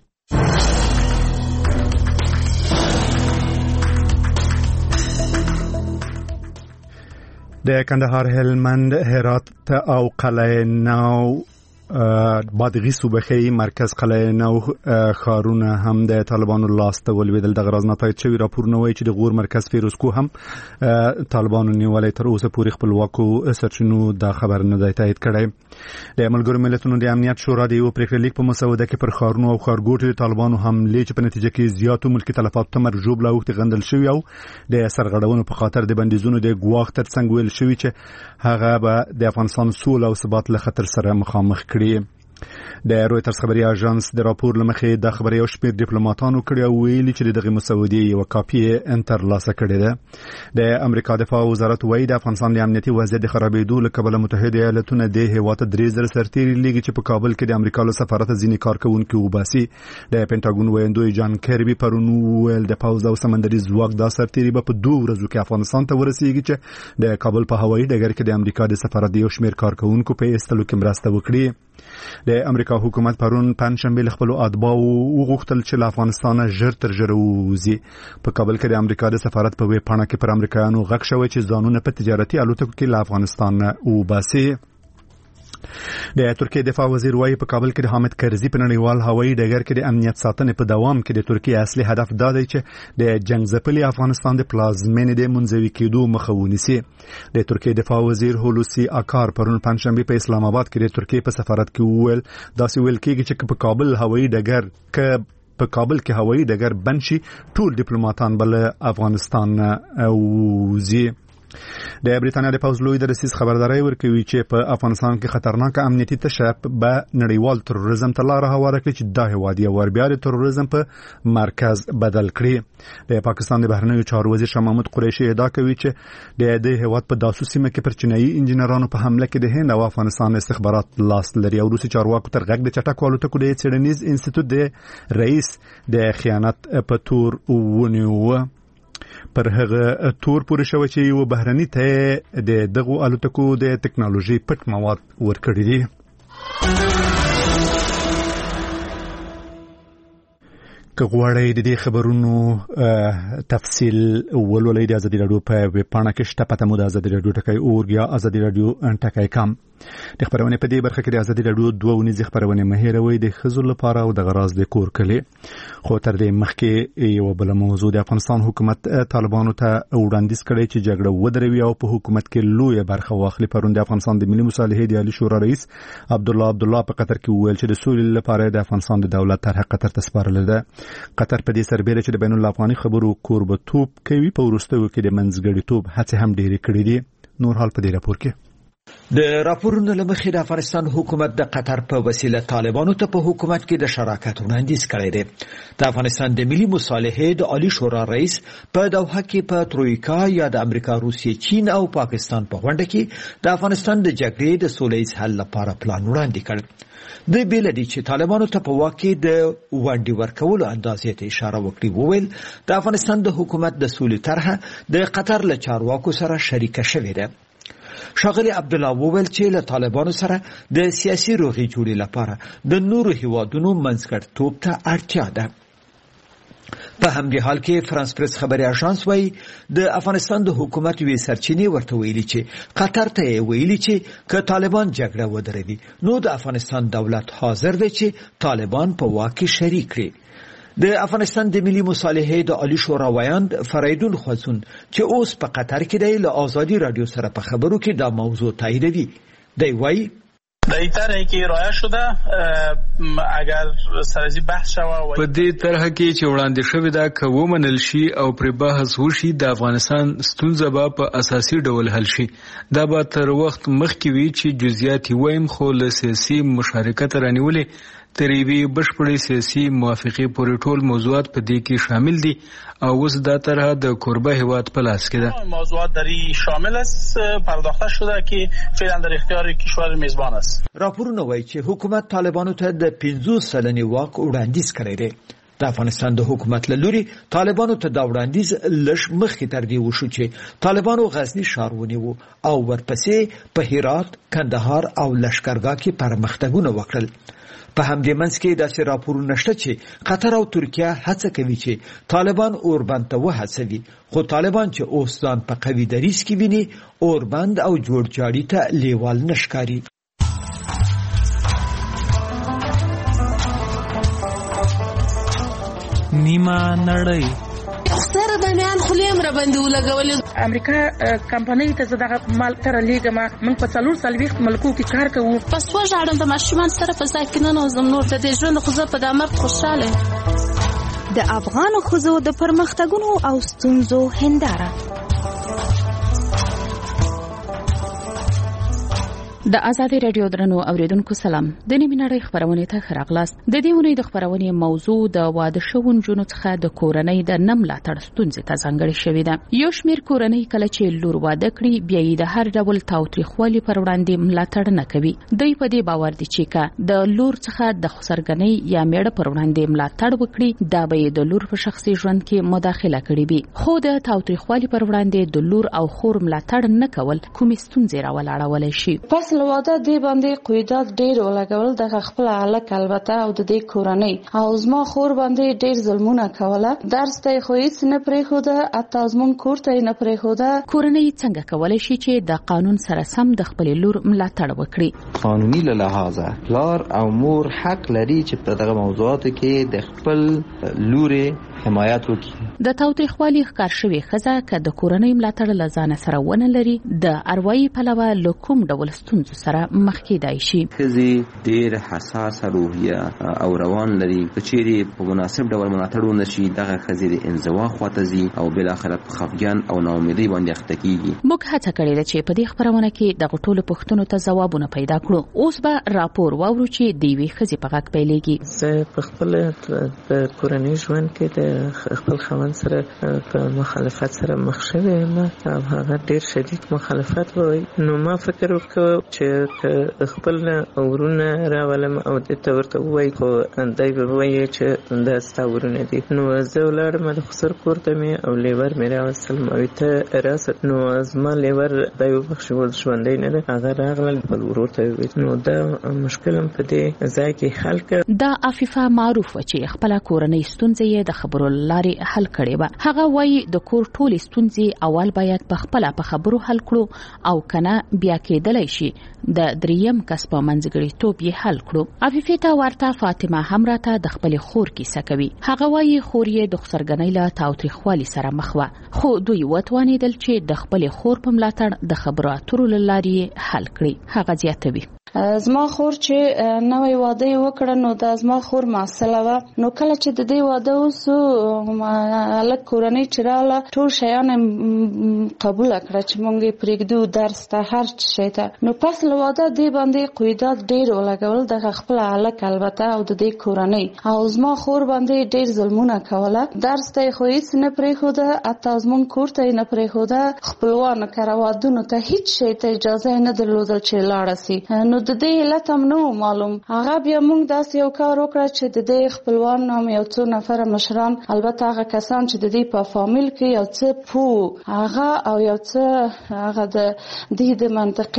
د کندهار، هلمند، هرات او قلعه نو بادغی صوبخی مرکز قلعه نو خارونه هم د طالبانو لاسته ولویدل. دغه راز نتایج شوی راپورونه وایي چې د غور مرکز فیروزکو هم طالبانو نیولې. تر اوسه پورې خپلواکو سرچینو دا خبر نه دی تایید کړی. د ملګرو ملتونو د امنیت شورا د یو پریکړه لیک په مسوده کې پر خارونو او خارګوټو طالبانو حملې چې په نتیجه کې زیاتو ملکی تلفات ته مرجوب لاوخت غندل شوی او د سرغړونو په خاطر د بندیزونو د ګواښ ترڅنګ ویل شوی چې هغه به د افغانستان سوله او ثبات له خطر سره مخامخ کړي. د رويټرز خبري اژانس د راپور لمخې د خبري او شمیر ډیپلوماټانو کړي او ویلي چې دغه مسودې یو کاپی انټر لاسه کړي ده. د امریکا دفاع وزارت وایي د افغانستان د امنیتي وضعیت د خرابېدو له کبله متحده ایالاتونه د هیواد 3000 سرتیري لیږي چې په کابل کې د امریکا له سفارت ځینې کارکونکو وباسي. د پینټاګون وایندوی جان کربي پرون ویل د پوز او سمندري ځواک د سرتیري په 2 ورځو کې افغانستان ته ورسیږي چې د کابل په هوایي ډګر کې د امریکا د سفارت یو شمیر کارکونکو په ایستلو کې مرسته وکړي. د امریکا حکومت پرون پنځشنبه خپل اتباع وغوښتل چې له افغانستان ژر تر ژره ووځي. په کابل کې د امریکا د سفارت په ویب پاڼه کې پر امریکایانو غږ شوی چې ځانونه په تجارتي الوتکو کې له افغانستان وباسي. د ترکیه دفاع وزیر وايي په کابل کې د حامد کرزي په نړیوال هوایي ډګر کې د امنیت ساتنې په دوام کې د ترکیه اصلي هدف دا دی چې د جنگ ځپلي افغانستان د پلازمینې د منځوي کېدو مخه ونیسي. د ترکیه دفاع وزیر هولوسی اکار پرون پنځشنبه په اسلام آباد کې د ترکیه په سفارت کې وویل داسې ویل کېږي چې په کابل کې هوایي ډګر بند شي ټول ډیپلوماټان بل افغانستان وځي. د بریټانیا د پوز لوی د رئیس خبرداري ورکوي چې په افغانستان کې خطرناک امنیتي تشعب به نړیوال تروریزم ته لار هواره کړي چې دا هوادي او بیا د تروریزم په مرکز بدل کړي. د پاکستان د بهرنیو چارو وزیر شاه محمود قریشي ادعا کوي چې د دې هواد په داسو سیمه کې پر چینایي انجنیرانو په حمله کې د هند او افغانستان استخبارات لاس لري او روسي چارواکو تر غږ د چټک الوتکو د څېړنیز انسټیټیوټ د رئیس د خیانت په تور ونیو. پر هغه تور پورې شوی چې یو بهرني ته د دغه الوتکو د ټکنالوژي پټ مواد ورکړي دي. که غواړئ د دې خبرونو تفصیل ولولئ د ازادي رادیو په ویب پاڼه کې شته. پته مو د ازادي رادیو ټکی اورګ یا ازادي رادیو ټکی کام. د خبرونه په دې برخه کې د ازادي رادیو 2 ونیزه خبرونه مهیروي د خزو لپاره او د غراز د کور کلی. خو تر دې مخکې یو بل موضوع د افغانستان حکومت طالبانو ته وړاندیز کړی چې جګړه ودروي او په حکومت کې لویه برخه واخلي. پرون د افغانستان د ملي مصالحې د عالی شورا رئیس عبدالله په قطر کې ویل چې د سولې لپاره د افغانستان د دولت طرح قطر ته سپارل ده. قطر په دې سربېره چې د بین الافغاني خبرو کوربتوب کوي په وروستیو کې د منځګړیتوب هڅې هم ډېرې کړې دي. نور حال په دې راپور کې د راپورونو لمخې د افغانستان حکومت د قطر په وسیله طالبانو ته په حکومت کې د شراکت وړاندیز کړی دی. د افغانستان د ملي مصالحې د عالی شورا رئیس په دوحه کې په ترویکا یا د امریکا، روسیې، چین او پاکستان په غونډه کې د افغانستان د جګړې د سولهییز حل لپاره پلان وړاندې کړ. د بیل دي چې طالبانو ته په واقع د وړاندې ورکولو اندازې ته اشاره وکړي. وویل د افغانستان د حکومت د سولې طرحه د قطر له چارواکو سره شریکه شوې ده. ښاغلي عبدالله وویل چې له طالبانو سره د سیاسي روغې جوړې لپاره د نورو هیوادونو منځګړیتوب ته اړتیا ده. په همدې حال کې فرانس پریس خبري اژانس وايي د افغانستان د حکومت وی سرچینې ورته ویلي چې قطر ته ویلي چې که طالبان جګړه ودروي نو د افغانستان دولت حاضر دی چې طالبان په واک کې شریک کړي. د افغانستان د ملي مصالحې د عالی شورا ویاند فریدون خوځون چې اوس په قطر کې دی له آزادي رادیو سره په خبرو کې دا موضوع تاییدوي. دی وايي در این طرحی که رایه شده اگر سرازی بحث شوه په دې طرح کې چې وړاندې شوې ده که ومنل شي او پر بحث وشي د افغانستان ستونزه به په اساسي ډول حل شي. دا به تر وخت مخکې وي چې جزئیات وایم خو له سیاسي مشارکت رانیولې تر یوې بشپړې سیاسي موافقې پورې ټول موضوعات په دې کې شامل دي او اوس دا طرح د کوربه هیواد په لاس کې ده. موضوعات در این شامل است پرداخته شده که فعلا در اختیار کشور میزبان است. راپورونه وایي چې حکومت طالبانو ته د 50 سلنې واک وړاندیز کړی دی. د افغانستان د حکومت له لوري طالبانو ته دا وړاندیز لږ مخکې تر دې وشو چې طالبانو غزنی ښار ونیو او ورپسې په هرات، کندهار او لشکرګاه کې پرمختګونه وکړل. په همدې منځ کې داسې راپورونه شته چې قطر او ترکیه هڅه کوي چې طالبان اوربند ته وهڅوي، خو طالبان چې اوس ځان په قوي دریځ کې ویني اوربند او جوړجاړي ته لیوال نه ښکاري. نیمه نړۍ سره د میان خلیم را باندې ولګولې. امریکا کمپنۍ ته زه دغه مال تر لیږم. موږ په 440 ملکو کې کار کوو. پس وژاړم د ماشومان سره په ځای کې نه نوزم نور د دې ژوند خو زه په دامه خوشاله. د افغان ښځو د پرمختګونو او ستونزو هنداره. د آزادي رادیو درنو اوریدونکو سلام. د نیمه نړۍ خبرونه ته خراغلاست. د دې ونې د خبرونه موضوع د واده شوو جنونو څخه د کورنۍ د نملا تړستونځ ته ځانګړې شوې ده. یو شمېر کورنۍ کله چې لور واده کړي بیا یې د هر ډول تاوتریخوالي پر وړاندې ملاتړ نه کوي. دوی په دې باور دي چې که د لور څخه د خسرګنۍ یا میړه پر وړاندې ملاتړ وکړي دا به د لور په شخصي ژوند کې مداخله کړي وي. خو د تاوتریخوالي پر وړاندې د لور او خور ملاتړ نه کول کومې ستونزې راولاړولی شي. واده دی باندې قیودات ډیر ولګول د خپل علاق البته او د دې کورنۍ او زما خور باندې ډیر ظلمونه کوله. درس ته خو هیڅ نه پریښوده، اته زمون کور ته نه پریښوده. کورنۍ څنګه کولای شي چې د قانون سره سم د خپل لور ملاتړ وکړي؟ قانوني له لحاظه پلار او مور حق لري چې په دغه موضوعاتو کې د خپل لوري حمایت وکړي. د تاوتریخوالي ښکار شوې ښځه که د کورنۍ ملاتړ له ځانه سره ونه لري د اروايي پلوه له کوم ډول ستونزو سره مخ کېدای شي. ښځې ډېر حساسه روحیه او روان لري. که چیرې په مناسب ډول ملاتړ ونه شي دغه ښځې د انزوا خواته ځي او بالاخره په خفګان او ناامیدۍ باندې اخته کېږي. موږ هڅه کړې ده چې په دې خبرونه کې دغه ټولو پوښتنو ته ځوابونه پیدا کړو. اوس به راپور واورو چې د یوې ښځې په غږ پیلېږي. زه په خپل په کورنۍ ژوند کې د خپل خاوند سره په مخالفت سره مخ شوې یم او هغه ډیر شدید مخالفت وای. نو ما فکر وکړ چې خپل ورونه راولم او د تورته وای خو اندای به وای چې دا ستا ورونه دي. نو زه ولړم د خسر کور ته مې او لیور مې راوستل مې ته راست. نو زما لیور د یو بخښول ژوندې نه ده هغه راغلل بل ورور ته. نو دا مشکل په دې ځای کې حل کړ. دا عفیفه معروف چې خپل کورنۍ ستونزې د خبرو لارې حل کړي و. هغه وایي د کور ټولې ستونزې اول باید په خپل په خبرو حل کړو او کنه بیا کېدلی شي د دریم کس په منځګړیتوب یې حل کړو. عفیفې ته ورته فاطمه هم راته د خپل خور کیسه کوي. هغه وایي خور یې د خسرګنۍ له تاوتریخوالي سره مخ وه خو دوی وتوانېدل چې د خپل خور په ملاتړ د خبرو اترو له لارې حل کړي. هغه زیاتوي زما خور چې نوې واده وکړه نو د زما خور معسله وه. نو کله چې د دې واده وسو الک کورنۍ چې راله ټول شیان قبول کړه چې مونږ یې پرېږدو درس ته هر شی ته. نو پس له واده دې باندې قیودات ډیر ولګول د خپل الک البته او د دې کورنۍ او زما خور باندې ډیر ظلمونه کوله. درس ته خو هیڅ نه پرېښوده، اته زمون کور ته نه پرېښوده. خپلوانو کره وادونو ته هیڅ شی ته اجازه نه درلودل چې لاړه سي. نو د دې علت هم نو معلوم. هغه بیا موږ داسې یو کار وکړ چې د دې خپلوان هم یو څو نفر مشران، البته هغه کسان چې د دې په فامیل کې یو څه پو هغه او یو څه هغه د دې د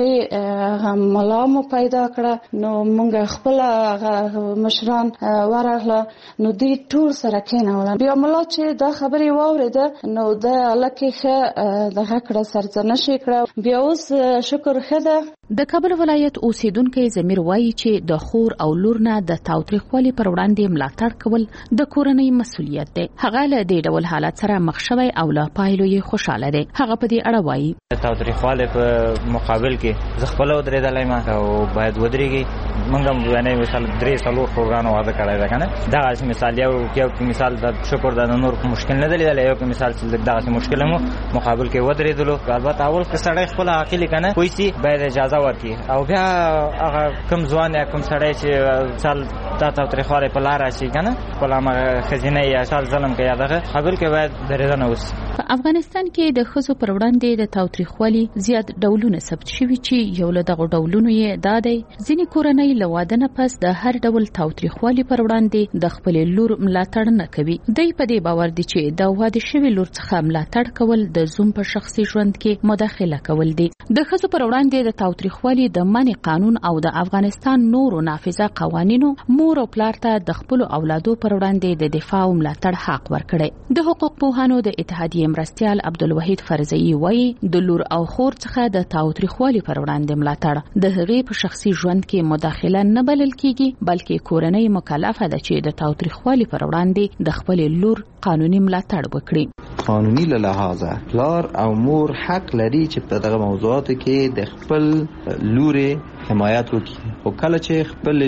منطقې ملا مو پیدا کړه. نو موږ خپل هغه مشران ورغله، نو دې ټول سره کېنول. بیا ملا چې دا خبرې واورېده نو د لکه ښه دغه کړه سرزنشي کړه. بیا اوس شکر ښه ده. د کابل ولایت اوسیدونکو زمیر وایي چې د خور او لور نه د تاوتریخوالي پر وړاندې ملاتړ کول د کورنۍ مسؤلیت دی. هغه له دې ډول حالت سره مخ شوی او له پایلو یې خوشاله دی. هغه په دې اړه وایي د تاوتریخوالي په مقابل کې زه خپل ودرېدلای ما او باید ودرېږي. موږ هم یعنی مثال 3-4 خورګانو واده کړی ده کنه. دا مثال یو مثال د شکر د نور مشکل نه دی لیدل، یو مثال چې دغه مشکل مو مقابل کې ودرېدلو. البته اول کې سړی خپل عاقل کنه کوئی سي باید اجازه ورکړي او بیا هغه کم ځوان یا کم سړی چې سال دا تاوتریخوالي په لار راشي کنه خپل هغه خزینه یا سال ظلم کوي دغه قبل کې باید درېدنه وس. په افغانستان کې د ښځو پر وړاندې د تاوتریخوالي زیات ډولونه ثبت شوي چې یو له دغو ډولونو یې دا دی ځینې کورنۍ له واده نه پس د هر ډول تاوتریخوالي پر وړاندې د خپلې لور ملاتړ نه کوي. دوی په دې باور دي چې د واده شوي لور څخه ملاتړ کول د زوم په شخصي ژوند کې مداخله کول دي. د ښځو پر وړاندې د تاوتریخوالي د منع قانون او د افغانستان نورو نافذه قوانینو مور او پلار ته د خپل اولادو پر وړاندې د دفاع او ملاتړ حق ورکړي. د حقوق پوهانو د اتحادیې مرستیال عبدالوحید فرزئی وایي د لور او خور څخه د تاوتریخوالي پر وړاندې ملاتړ د هغې په شخصي ژوند کې مداخله نه بلل کیږي، بلکې کورنۍ مکلفه ده چې د تاوتریخوالي پر وړاندې د خپل لور قانوني ملاتړ وکړي. قانوني له لحاظه پلار او مور حق لري چې په دغه موضوعاتو کې د خپل لورې حمایت وکړي. او کله چې خپل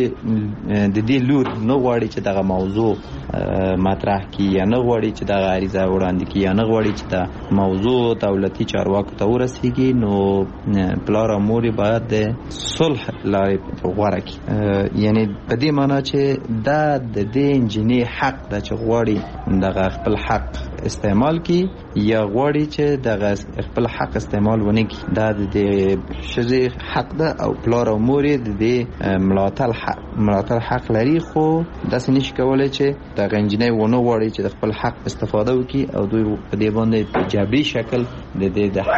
د دې لور نه غواړي چې دغه موضوع مطرح کړي یا نه غواړي چې دغه عریضه وړاندې کړي یا نه غواړي چې د موضوع دولتي چارواکو ته ورسیږي، نو پلار او مور باید د صلح لارې غوره کړي. یعنی په دې معنی چې دا د دې انجینې حق ده چې غواړي دغه خپل حق استعمال کړي یا غواړي چې دغه خپل حق استعمال ونه کړي. دا د دې ښځې حق ده او پلار او مور د دې ملاتړ حق لري. خو داسې نشي کولی چې دغه انجینۍ ونه غواړي چې د خپل حق استفاده وکړي او دوی په دې باندې په جبري شکل د دې د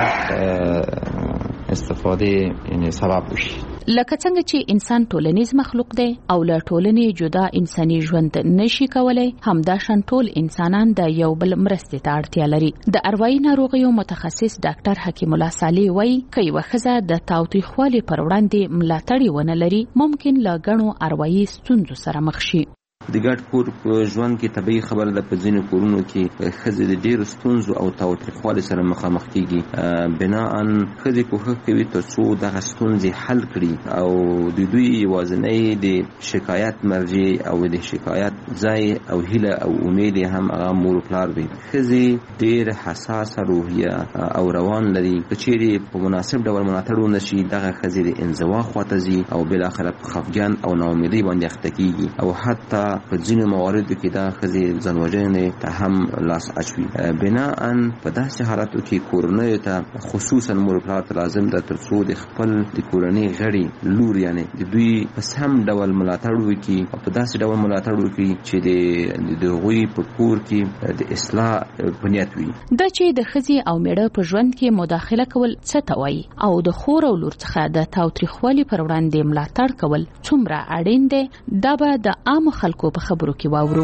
حق استفاده یعنی سبب وشي. لکه څنګه چې انسان ټولنیز مخلوق دی او له ټولنې جدا انساني ژوند نشي کولای، همداشان ټول انسانان د یو بل مرستې ته اړتیا لري. د اروايي ناروغیو متخصص ډاکټر حکیم الله صالح وایي که یوه ښځه د تاوتریخوالي پر وړاندې ملاتړ ونه لري، ممکن له ګڼو اروايي ستونزو سره مخ شي. د ګډ کور په ژوند کې طبیعي خبره ده په ځینو کورونو کې ښځې د ډېرو ستونزو او تاوتریخوالي سره مخامخ کېږي. بناءً ښځې کوښښ کوي تر څو دغه ستونزې حل کړي او د دوی یوازینۍ د شکایت مرجع او د شکایت ځای او هیله او امید هم هغه مور و پلار وي. ښځې ډېر حساسه روحیه او روان لري. که چیرې په مناسب ډول ملاتړ ونه شي، دغه ښځې د انزوا خواته ځي او بالاخره په خفګان او ناامیدۍ باندې اخته کېږي او حتی په ځینو مواردو کې دا ښځې ځانوژنې ته هم لاس اچوي. بناءً په داسې حالاتو کې کورنیو ته خصوصا مور پلار ته لازم ده تر څو د خپل د کورنۍ غړي لور یعنی د دوی په سم ډول ملاتړ وکړي او په داسې ډول ملاتړ وکړي چې د هغوی په کور کې د اصلاح بنیاد وي. دا چې د ښځې او میړه په ژوند کې مداخله کول څه ته وایي او د خور او لور څخه د تاوتریخوالي پر وړاندې ملاتړ کول څومره اړین دی، دا به د عامو خلکو په خبرو کې واورو.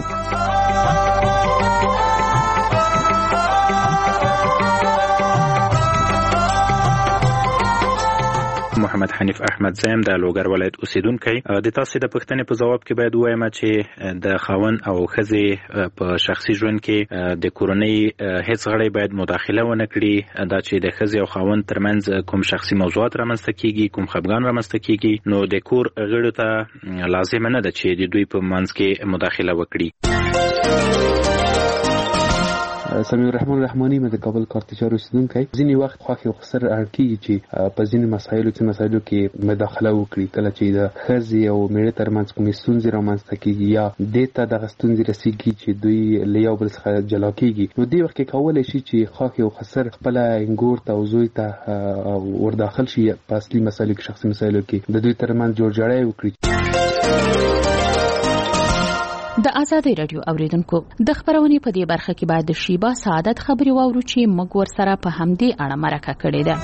محمد حنیف احمد زیم د لوګر ولایت اوسیدونکی. د تاسو د پوښتنې په جواب کې باید وایم چې د خاوند او ښځې په شخصي ژوند کې د کورنۍ هیڅ غړی باید مداخله ونه کړي. دا چې د ښځې او خاوند ترمنځ کوم شخصي موضوعات رامنځته کیږي، کوم خفګان رامنځته کیږي، نو د کور غړو ته لازم نه ده چې د دوی په منځ کې مداخله وکړي. سمیع الرحمن رحماني مې د کابل کارتچار اوسیدونکی. ځینې وخت خوښ او خسر اړکیږي چې په ځینې مسایلو کې مداخله وکړي، کله چې د ښځې او میړه ترمنځ کومې ستونزې رامنځته کیږي یا دې ته دغه ستونزې رسیږي چې دوی له یو بل څخه جلا کیږي، نو دې وخت کې کولی شي چې خوښ او خسر خپله انګور ته او زوی ته ورداخل شي په اصلي مسایلو کې، شخصي مسایلو کې د دوی ترمنځ جوړجاړی وکړي. د آزادۍ رادیو اوریدونکو د خبرونې په دې برخه کې باید د شیبا سعادت خبري واورو چې موږ ورسره په همدې اړه مرکه کړې ده.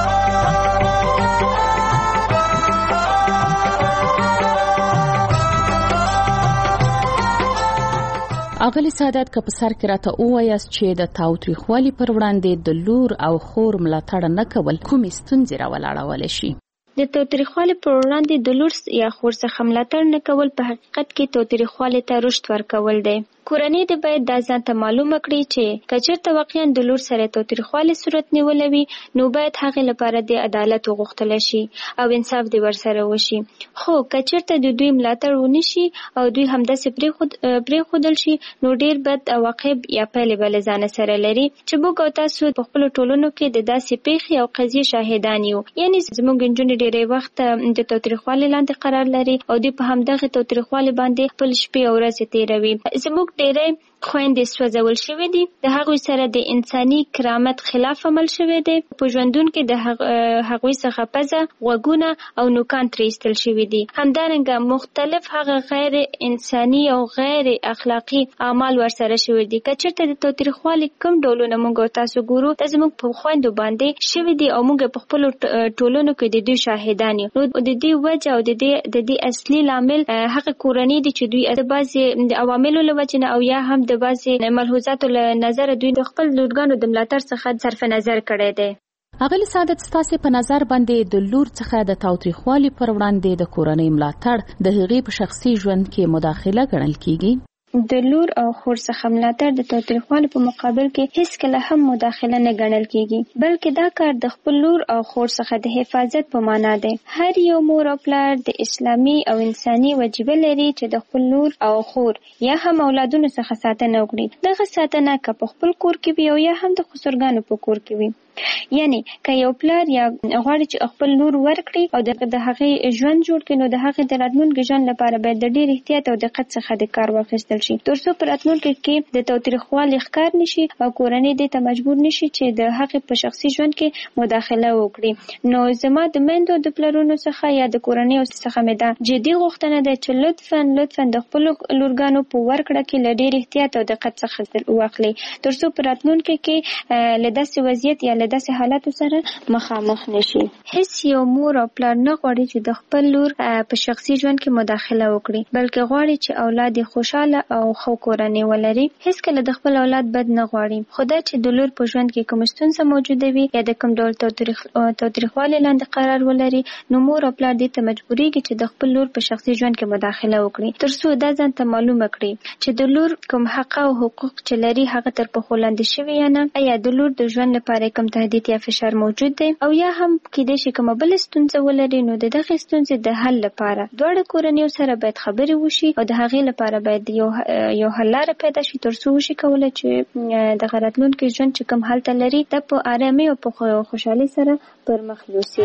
اغلی سعادت که په سر کې راته ووایاست چې د تاوتریخوالي پر وړاندې د لور او خور ملاتړ نه کول کومې ستونزې راولاړولی شي؟ د تاوتریخوالي پر وړاندې د لور یا خور څخه ملاتړ نه کول په حقیقت کې تاوتریخوالي ته رشد ورکول دی. کورنۍ د باید دا ځان ته معلومه کړي چې کچرته واقعا د لور سره تاوتریخوالي صورت نیولوي، نو باید هغه لپاره د عدالت وغوښتل شي او انصاف دی ورسره وشي. خو کچرته د دوی ملاتړ ونشي او دوی همداسې پرېښودل شي، نو ډیر بد عواقب یا پایلې به له ځانه سره لري چې موږ او تاسو په خپلو ټولنو کې د داسې پیښې او قضیې شاهدان یو. یعنې زموږ نجونې ډېری وخت د تاوتریخوالي لاندې قرار لري او دوی په همدغه تاوتریخوالي باندې خپل شپې او ورځې تېروي. زموږ ډېری خویندې سوځول شوې دي، د هغوی سره د انساني کرامت خلاف عمل شوی دی. په ژوندون کې د هغوی څخه پزه، غوږونه او نوکان ترې ایستل شوي دي. همدارنګه مختلف هغه غیر انساني او غیر اخلاقي اعمال ورسره شوي دي. که چېرته د تاوتریخوالي کوم ډولونه موږ او تاسو ګورو، دا زموږ په خویندو باندې شوي دي او موږ په خپلو ټولنو کې د دوی شاهدان یو. نو د دې وجه او د دې اصلي لامل هغه کورنۍ دي چې دوی د بعضې عواملو له وجې نه او یا هم د بعضې ملحوظاتو له نظره دوی د خپل لورګانو د ملاتړ څخه صرف نظر کړی دی. اغلی سعادت، ستاسې په نظر باندې د لور څخه د تاوتریخوالي پر وړاندې د کورنۍ ملاتړ د هغې په شخصي ژوند کې مداخله ګڼل کیږي؟ د لور او خور څخه ملاتړ د تاوتریخوالي په مقابل کې هیڅ کله هم مداخله نه ګڼل کیږي، بلکې دا کار د خپل لور او خور څخه د حفاظت په معنا دی. هر یو مور او پلار د اسلامي او انساني وجیبه لري چې د خپل لور او خور یا هم اولادونو څخه ساتنه وکړي. دغه ساتنه که په خپل کور کې وي او یا هم د خسرګانو په کور کې وي. یعنی که یو پلار یا غواړي چې خپل لور ورکړي او د هغې ژوند جوړ کړي، نو د هغې د راتلونکي ژوند لپاره باید د ډېر احتیاط او دقت څخه د کار واخیستل شي، ترڅو په راتلونکي کې د تاوتریخوالي ښکار نشي او کورنۍ دې ته مجبور نشي چې د هغې په شخصي ژوند کې مداخله وکړي. نو زما د میندو د پلرونو څخه یا د کورنیو څخه مې دا جدي غوښتنه ده چې لطفا د خپلو لورګانو په ورکړه کې له ډېر احتیاط او دقت څخه واخلي، ترڅو په راتلونکي کې له داسې وضعیت یا له داسې حالاتو سره مخامخ نشي. هیڅ یو مور او پلار نه غواړي چې د خپل لور په شخصي ژوند کې مداخله وکړي، بلکې غواړي چې اولاد یې خوشاله او ښه کورنۍ ولري. هیڅ کله د خپل اولاد بد نه غواړي، خو دا چې د لور په ژوند کې کوم ستونزه موجوده وي یا د کوم ډول تاوتریخوالي لاندې قرار ولري، نو مور او پلار دې ته مجبوریږي چې د خپل لور په شخصي ژوند کې مداخله وکړي، ترڅو دا ځان ته معلومه کړي چې د لور کوم حق او حقوق چې لري هغه تر پښو لاندې شوي یا نه، یا د لور د ژوند لپاره کوم تهدید یا فشار موجود دی، او یا هم کېدای شي کومه بله ستونزه ولري. نو د دغې ستونزې د حل لپاره دواړه کورنیو سره باید خبرې وشي او د هغې لپاره باید یو حل لاره پیدا شي، ترڅو وشي کولی چې دغه راتلونکي ژوند چې کوم هلته لري دا په ارامۍ او په خوشحالۍ سره پر مخ یوسي.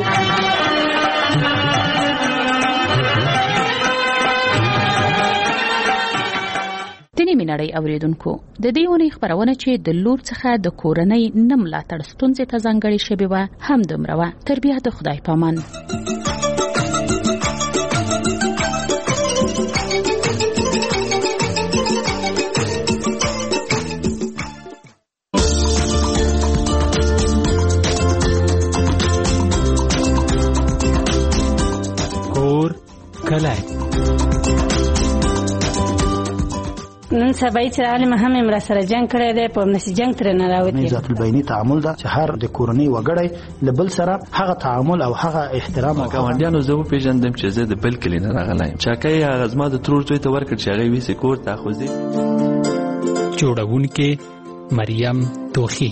د نیمې نړۍ اوریدونکو، د دې اونۍ خبرونه چې د لور څخه د کورنۍ نه ملاتړ ستونزې ته ځانګړې شوې وه هم دومره وه. تر بیا د خدای پامان. کور کلی نن سبا چې عالم هم امر سره جنگ کړی دی، په نس جنگ تر نه راوتی. ذات البینی تعامل دا چې هر د کورنۍ وګړی لبل سره هغه تعامل او هغه احترام او ګاونډیانو زه پیژندم چې زه د بل کلی نه راغلایم. چاکه هغه زما د ترور دوی ته ورکړ چې هغه ویسي کور ته خوځي. جوړونکې مریم توخی.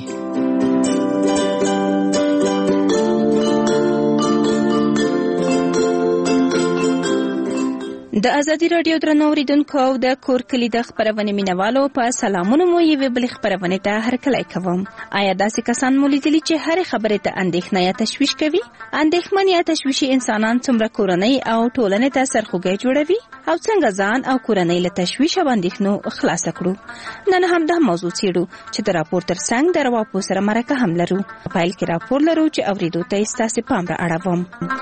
د ازادي رادیو درنو اوریدونکو او د کور کلی د خبرونې مینوالو په سلامونو مو یوې بلې خبرونې ته هرکلی کوم. آیا داسې کسان مو لیدلي چې هرې خبرې ته اندېښنه یا تشویش کوي؟ اندېښمن یا تشویشي انسانان څومره کورنۍ او ټولنې ته سرخوږی جوړوي او څنګه ځان او کورنۍ له تشویش او اندېښنو خلاص کړو؟ نن هم دا موضوع څېړو چې د راپور تر څنګ د رواپو سره مرکه هم لرو. په پیل کې راپور لرو چې اورېدو ته یې ستاسې پام را اړوم.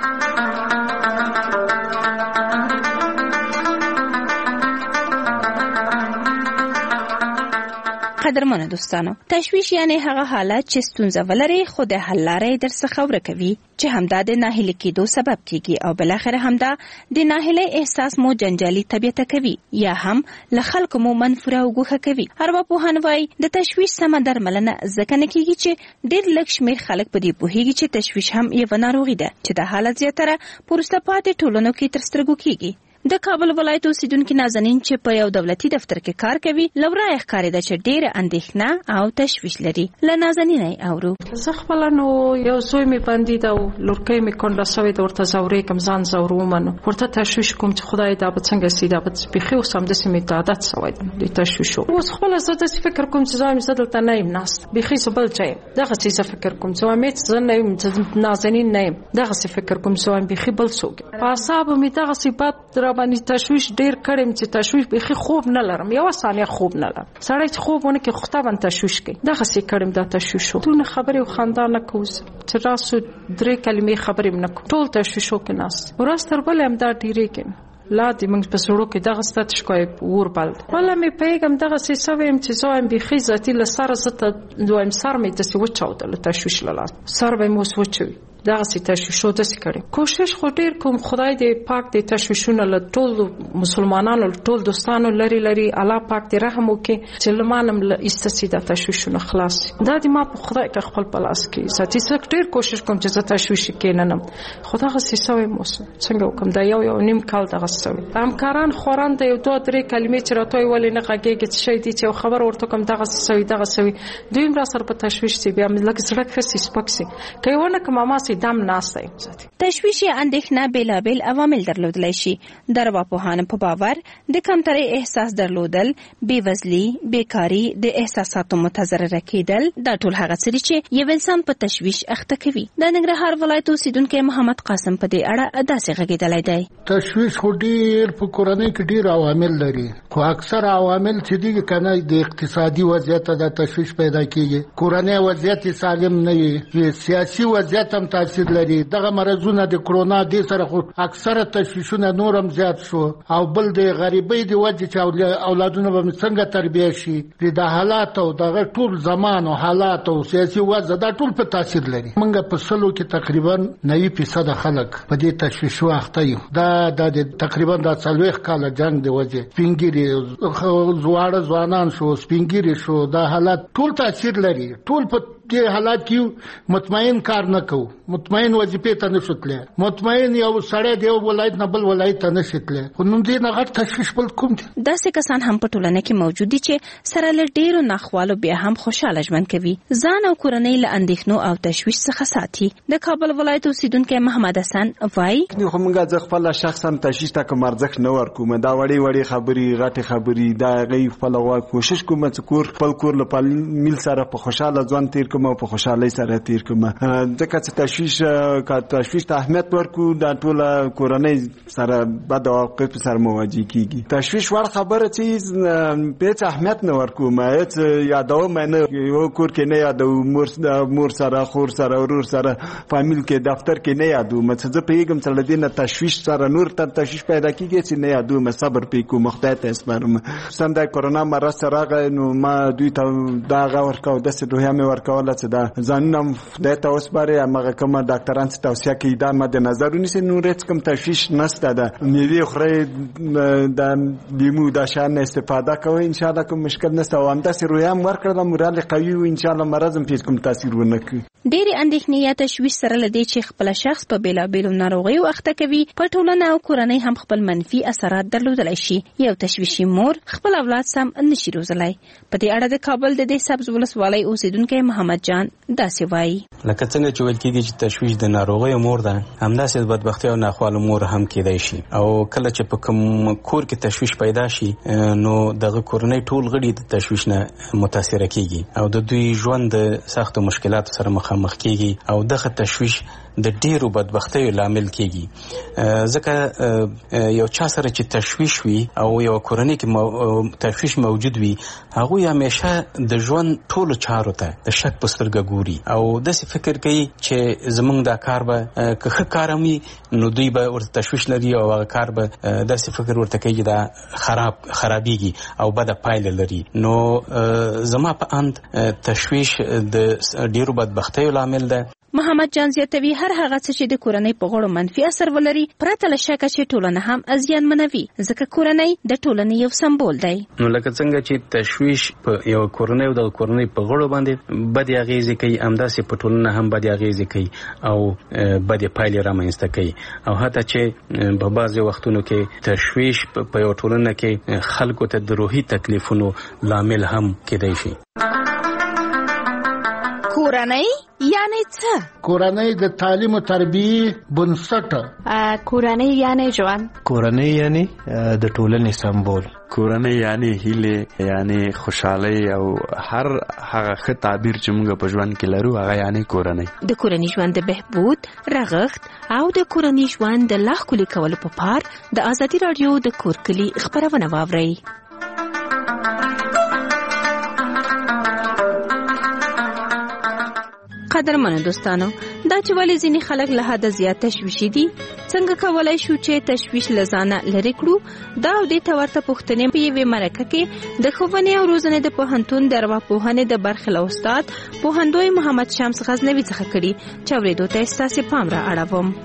قدرمنو دوستانو، تشویش یعنی هغه حالت چې ستونزه ولري خو د حل لارې درڅخه ورکوي، چې همدا د ناهیلي کېدو سبب کیږي او بلاخره همدا د ناهیلۍ احساس مو جنجالي طبیعت کوي یا هم له خلکو مو منفوره او ګوښه کوي. ارواپوهان وایي د تشویش سمه درملنه ځکه نه کیږي چې ډېر لږ شمېر خلک په دې پوهیږي چې تشویش هم یوه ناروغي ده چې د حالت زیاتره په وروسته پاتې ټولنو کې تر سترګو کیږي. د کابل ولایت اوسیدونکي نازنین چې په یو دولتي دفتر کې کار کوي لورای ښکارېده چې ډېره اندېښنه او تشویش لري. له نازنینۍ اورو. زه خپله نو یو زوی مې بندي ده او لورکۍ مې کونډه سوې ده، ورته ځورېږم، ځان ځورومه، نو ورته تشویش کوم چې خدای دا به څنګه سي، دا به بیخي اوس همداسې مې د عادت سوی ده د تشویشو. اوس خپله زه داسې فکر کوم چې زه وایم زه دلته نه یم ناست، بیخي زه بل ځای یم، دغسې زه فکر کوم چې وایم هېڅ زه نه یم، نازنین نه یم، دغسې فکر کوم چې وایم بیخي بل څوک یم. په اعصابو مې دغسې بد راباندې تشویش ډیر کړم چې تشویش بیخي خوب نه لرم، یو ثانیه خوب نه لرم. سړی چې خوب ونه کې خطا باندې تشویش کوي، دغسې کړم دا تشویش. ټول خبرې او خندا نه کوو چې راسو درې کلمې خبرې نه کوو، ټول تشویشو کې ناست ورځ تر بلې هم دا ډېرېږي. لا د موږ په سړو کې دغه ستات شکای ور بل ولا مې پیغام دغه سې سویم چې زویم بيخي ذاتي لسره زته دویم سر مې د څه وچاودل تشویش لاله سر به مو وچوي دغه سې تشویشو د څه کړي. کوشش خو ډیر کوم خدای دې پاک دې تشویشونه له ټول مسلمانانو ټول دوستانو لري الله پاک دې رحم وکړي چې لمانم له استسیدا تشویشونه خلاص. دا دې ما په خدای ته خپل پلاس کې ساتي ډیر کوشش کوم چې زه تشویش کینم. خدای غسې سوې مو څنګه کوم دا یو نیم کال دغه سوې همکاران خوران ته یو دوه درې کلمې چې راتوي ولې نه غږیږي چې شي دي چې خبر ورته کوم دغه سوې دویم را سر په تشویش سي بیا لکه سړک خسي سپکسي کوي ونه کوم ما سي دم ناسته. تشویش یا اندېښنه بیلابیل عوامل درلودلی شي. د ارواپوهانو په باور د کمترۍ احساس درلودل، بېوزلي، بیکاري، د احساساتو متضرره کېدل دا ټول هغه څه دي چې یو انسان په تشویش اخته کوي. د ننګرهار ولایت اوسیدونکی محمد قاسم په دې اړه داسې غږېدلی دی. تشویش خو ډېر په کورنۍ کې ډېر عوامل لري، خو اکثر عوامل چې دي کنه د اقتصادي وضعیت د تشویش پیدا کیږي. کورنۍ وضعیت سالم نه وي، سیاسي وضعیت هم تاثیر لري. دغه مرزونه د کرونا د سره خو اکثره تشویشونه نورم زیات شو او بل د غریبۍ د وجه چې اولادونه به څنګه تربیه شي د حالات او دغه ټول زمان او حالات او سیاسي وضع دا ټول په تاثیر لري. موږ په سلو کې تقریبا 90% خلک په دې تشویش واخته یو. دا د تقریبا د 40 کال جنگ د وجه سپینګری زواړه ځوانان شو، سپینګری شو، دا حالات ټول تاثیر لري. ټول په دې حالات کې مطمئن کار نه کوو، مطمئن وظیفه ته نشوتله، مطمئن یو سړی دی ولایت نه بل ولایت ته نشوتله. خو نن دې نه غټ تشویش بل کوم دي. داسې کسان هم په ټولنه کې موجود دي چې سره له ډیرو ناخوالو بیا هم خوشاله ژوند کوي، ځان او کورنۍ له اندېښنو او تشویش څخه ساتي. د کابل ولایت اوسیدونکی محمد حسن وایي خو موږ ځکه خپل شخصا تشویش ته کوم ارزښت نه ورکوم. دا وړي خبرې غټه خبرې دا غي خپل کوشش کوم چې خپل کور له میل سره په خوشاله ځوان تیر کوم او په خوشحالۍ سره تیر کوم. ځکه چې تشویش ته اهمیت ورکو دا ټول کورنۍ سره بد واقع سره مواجه کیږي. تشویش ور خبره چې په اهمیت نه ورکو، ما هیڅ یادوم نه یو کور کې نه یادو، مور سره خور سره ورور سره فامیل کې دفتر کې نه یادو. مڅ زه پیګم چې لدینه تشویش سره نور ته تشویش پیدا کیږي چې نه یادو. ما صبر پکو مخته ته اسمرم سم د کرونا مرض سره نو ما دوی ته دا غور کاو د څه دوه مې ورکول چې دا ځانم د تاسو باره هغه کوم ډاکټران څه توصيه کوي دا مد نظر ونیسئ. نو هیڅ کوم تشویش نشته. دا میوه خوري د لیمو د شان استفاده کوي، ان شاء الله کوم مشکل نشته. او همدا سره هم ورکړم مورال قوي او ان شاء الله مرزم پیڅ کوم تاثیر ونه کوي. ډېری اندېښنې یا تشویش سره لدی چې خپل شخص په بیلابیلو ناروغیو اخته کوي، په ټولنه او کورنۍ هم خپل منفي اثرات درلودلی شي. یو تشویشي مور خپل اولاد سم نشي روزلی. په دې اړه د کابل د دې سبز ولسوالۍ اوسیدونکی محمد محمد جان داسې وایي. لکه څنګه چې ویل کېږي چې تشویش د ناروغیو مور ده، همداسې د بدبختۍ او ناخوالو مور هم کېدای شي. او کله چې په کوم کور کې تشویش پیدا شي نو دغه کورنۍ ټول غړي د تشویش نه متاثره کېږي او د دوی ژوند د سختو مشکلاتو سره مخامخ کېږي او دغه تشویش د ډیرو بدبختیو لامل کېږي. ځکه یو چا سره چې تشویش وي او یو کورنۍ کې تشویش موجود وي، هغوی همیشه د ژوند ټولو چارو ته د شک په سترګه ګوري او داسې فکر کوي چې زمونږ دا کار به که ښه کار هم وي نو دوی به ورته تشویش لري او هغه کار به داسې فکر ورته کوي چې دا خرابېږي او بده پایله لري. نو زما په اند تشویش د ډیرو بدبختیو لامل ده. محمد جان زیاتوي هر هغه څه چې د کورنۍ په غړو منفي اثر ولري پرته له شکه چې ټولنه هم زیانمنوي، ځکه کورنۍ د ټولنې یو سمبول دی. نو لکه څنګه چې تشویش په یو کورنۍ او د کورنۍ په غړو باندې بدې اغیزې کوي، همداسې په ټولنه هم بدې اغیزې کوي او بدې پایلې رامنځته کوي. او حتی چې په بعضې وختونو کې تشویش په یو ټولنه کې خلکو ته د روحي تکلیفونو لامل هم کېدای شي. کورنۍ یعنی څه؟ کورنۍ د تعلیم او تربیې بنسټ. کورنۍ یعنی ژوند. کورنۍ یعنی د ټولنې سمبول. کورنۍ یعنی هیله، یعنی خوشحالي او هر هغه ښه تعبیر چې موږ په ژوند کې لرو هغه یعنی کورنۍ. د کورنۍ ژوند د بهبود، رغښت او د کورنۍ ژوند د لا ښکلي کولو په پار د ازادي راډیو د کور کلي خبرونه واورئ. قدرمنو دوستانو، دا چې ولې ځینې خلک له حده زیات تشویشي دي، څنګه کولای شو چې تشویش له ځانه لرې کړو؟ دا او دې ته ورته پوښتنې په یوې مرکه کې د ښوونې او روزنې د پوهنتون د ارواپوهنې د برخې له استاد پوهندوی محمد شمس غزنوي څخه کړي، چې اورېدو ته ستاسې پام را اړوم.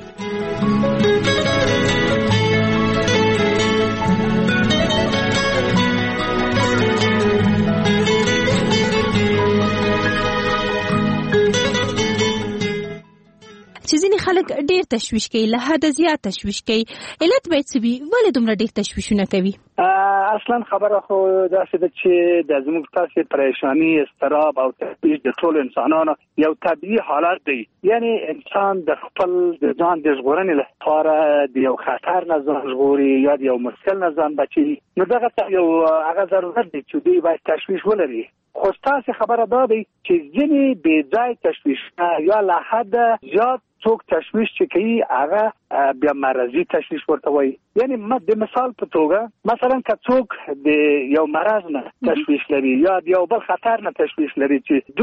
چې ځینې خلک ډېر تشویش کوي، له حده زیات تشویش کوي، علت باید څه وي؟ ولې دومره ډېر تشویشونه کوي؟ اصلا خبره خو داسې ده چې د زموږ تاسې پریشانی، اضطراب او تشویش د ټولو انسانانو یو طبیعي حالت دی. یعنی انسان د خپل د ځان د ژغورنې لپاره د یو خطر نه ځان ژغوري یا د یو مشکل نه ځان بچي. نو دغه یو هغه ضرورت دی چې دوی باید تشویش ولري. خو ستاسې خبره دا دی چې ځینې بې ځای تشویشونه یا له حده زیات څوک تشویش چې کوي هغه بیا مرضی تشویش ورته وایي. یعنی د مثال په توګه مثلا که څوک د یو مرض نه تشویش لري یا د یو بل خطر نه تشویش لري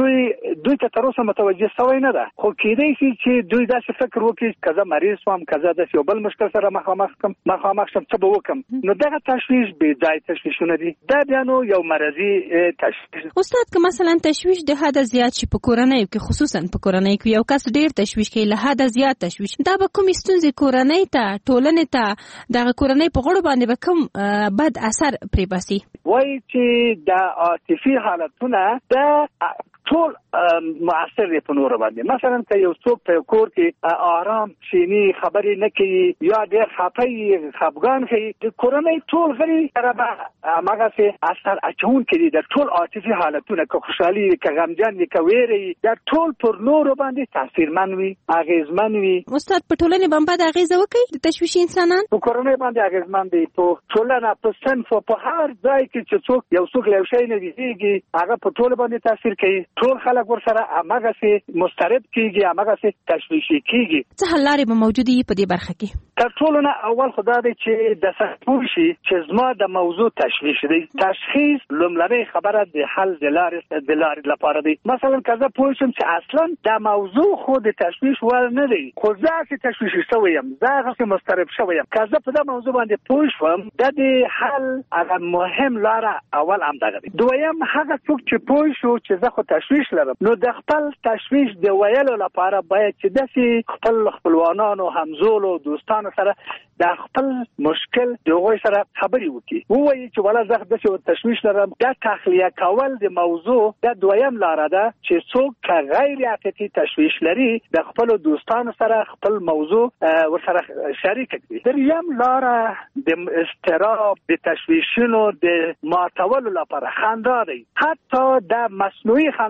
چې دوی ته تر اوسه متوجه شوی نه ده، خو کېدای شي چې دوی داسې فکر وکړي که زه مریض شوم، که زه داسې یو بل مشکل سره مخامخ شم څه به وکړم. نو دغه تشویش بې ځای تشویشونه دي. دا بیا نو یو مرضی تشویش. استاد که مثلا تشویش د حده زیات شي په کورنۍ کې، خصوصا په کورنۍ کې یو کس ډېر تشویش کوي، له حده زیات تشویش، دا به کومې ستونزې کورنۍ ته، ټولنې ته، دغه کورنۍ په غړو باندې به کوم بد اثر پرې باسي؟ وایي چې د عاطفي حالتونه د ټول مؤثر دی په نور باندې. مثلا که یو څوک په کور کې آرام شینی، خبرې نه کوي یا ډېر خفه خفګان کوي، د کورنۍ ټول غړي سره به هماغسې اثر اچونکي دي. د ټول عاطفي حالتونه که خوشحالي وي، که غمجن وي، که ویره وي، دا ټول پر نورو باندې تاثیرمن وي، اغېزمن وي. استاد په ټولنې باندې بد اغېزه وکړي د تشویشي انسانان؟ په کورنۍ باندې اغېزمن دي، په ټولنه، په صنف، په هر ځای کې چې یو څوک له یو شی نه ویریږي هغه په ټول باندې تاثیر کوي. ټول خلک ورسره هماغسې مضطرب کېږي، هماغسې تشویشي کېږي. څه حل لارې به موجودې وي په دې برخه کې؟ تر ټولو نه اول خو دا دی چې د سخت پوه شي چې زما د موضوع تشخیص دی. تشخیص لومړنۍ خبره د حل د لارې لپاره دی. مثلا که زه پوه شم چې اصلا د موضوع خو د تشویش وړ نه دی، خو زه هسې تشویشي شوی یم، زه هغسې مضطرب شوی یم، که زه په دا موضوع باندې پوه شوم، د حل هغه مهم لاره اول همدغه دی. دویم هغه څوک چې پوه شو چې زه خو تشویش لرم، نو د خپل تشویش د ویلو لپاره باید چې داسې خپل خپلوانانو، همزولو، دوستانو سره د خپل مشکل د هغوی سره خبرې وکړي، ووایي چې والا زه داسې تشویش لرم. دا تخلیه کول د موضوع دا دویم لاره ده چې څوک که غیر حقیقي تشویش لري د خپلو دوستانو سره خپل موضوع ورسره شریک کړي. دریم لاره د اضطراب، د تشویشونو د ماتولو لپاره خندا دی. حتی د مصنوعي خندا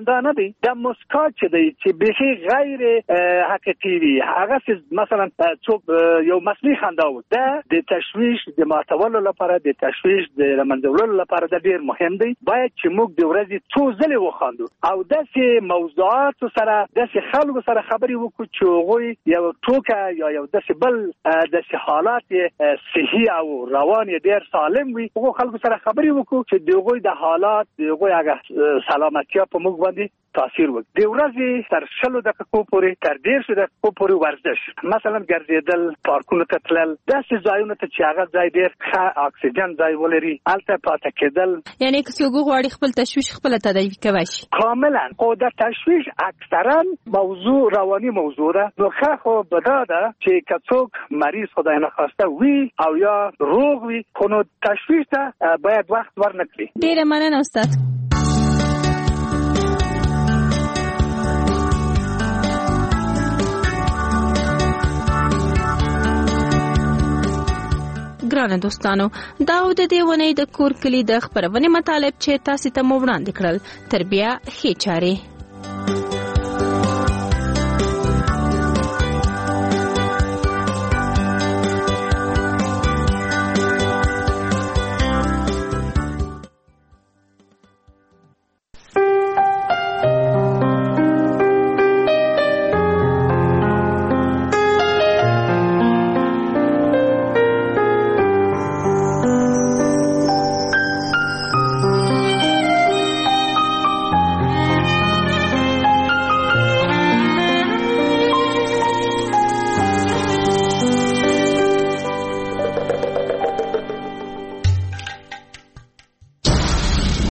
خندا نه دی د مسکا چې دی چې به غیر حقیقي وي هغه مثلا څوک یو مصنوعي خندا و د تشویش د ماتولو لپاره د تشویش د رمنځولو لپاره د ډیر مهم دی باید چې موږ د ورځې څو ځله وخاندو او داسې موضوعات سره داسې خلکو سره خبرې وکړو چې هغوی یو ټوکه یا یو داسې بل داسې حالات صحي او روان ډیر سالم وي هغو خلکو سره خبرې وکړو چې د هغوی د حالات د هغوی هغه سلامتیا په موږ باندې تاثیر وکړي د ورځې تر 60 دقیقو پورې تر 1.5 دقیقو پورې ورزش مثلا ګرځېدل پارکونو ته تلل داسې ځایونو ته چې هغه ځای ډېر ښه اکسیجن ځای ولري هلته پاتې کېدل یعنی که څوک غواړي خپل تشویش خپل تداوی کوي شي کاملا خو د تشویش اکثرا موضوع رواني موضوع ده نو خو بدا ده چې که څوک مریض خدای نخواسته وي او یا روغ وي خو نو تشویش ته باید وخت ورنکړي ډېره مننه استاد ګرانه دوستانو دا د دې ونې د کور کلی د خبرونه مطالب چې تاسو ته مو وړاندې کړل تربیه هي چاري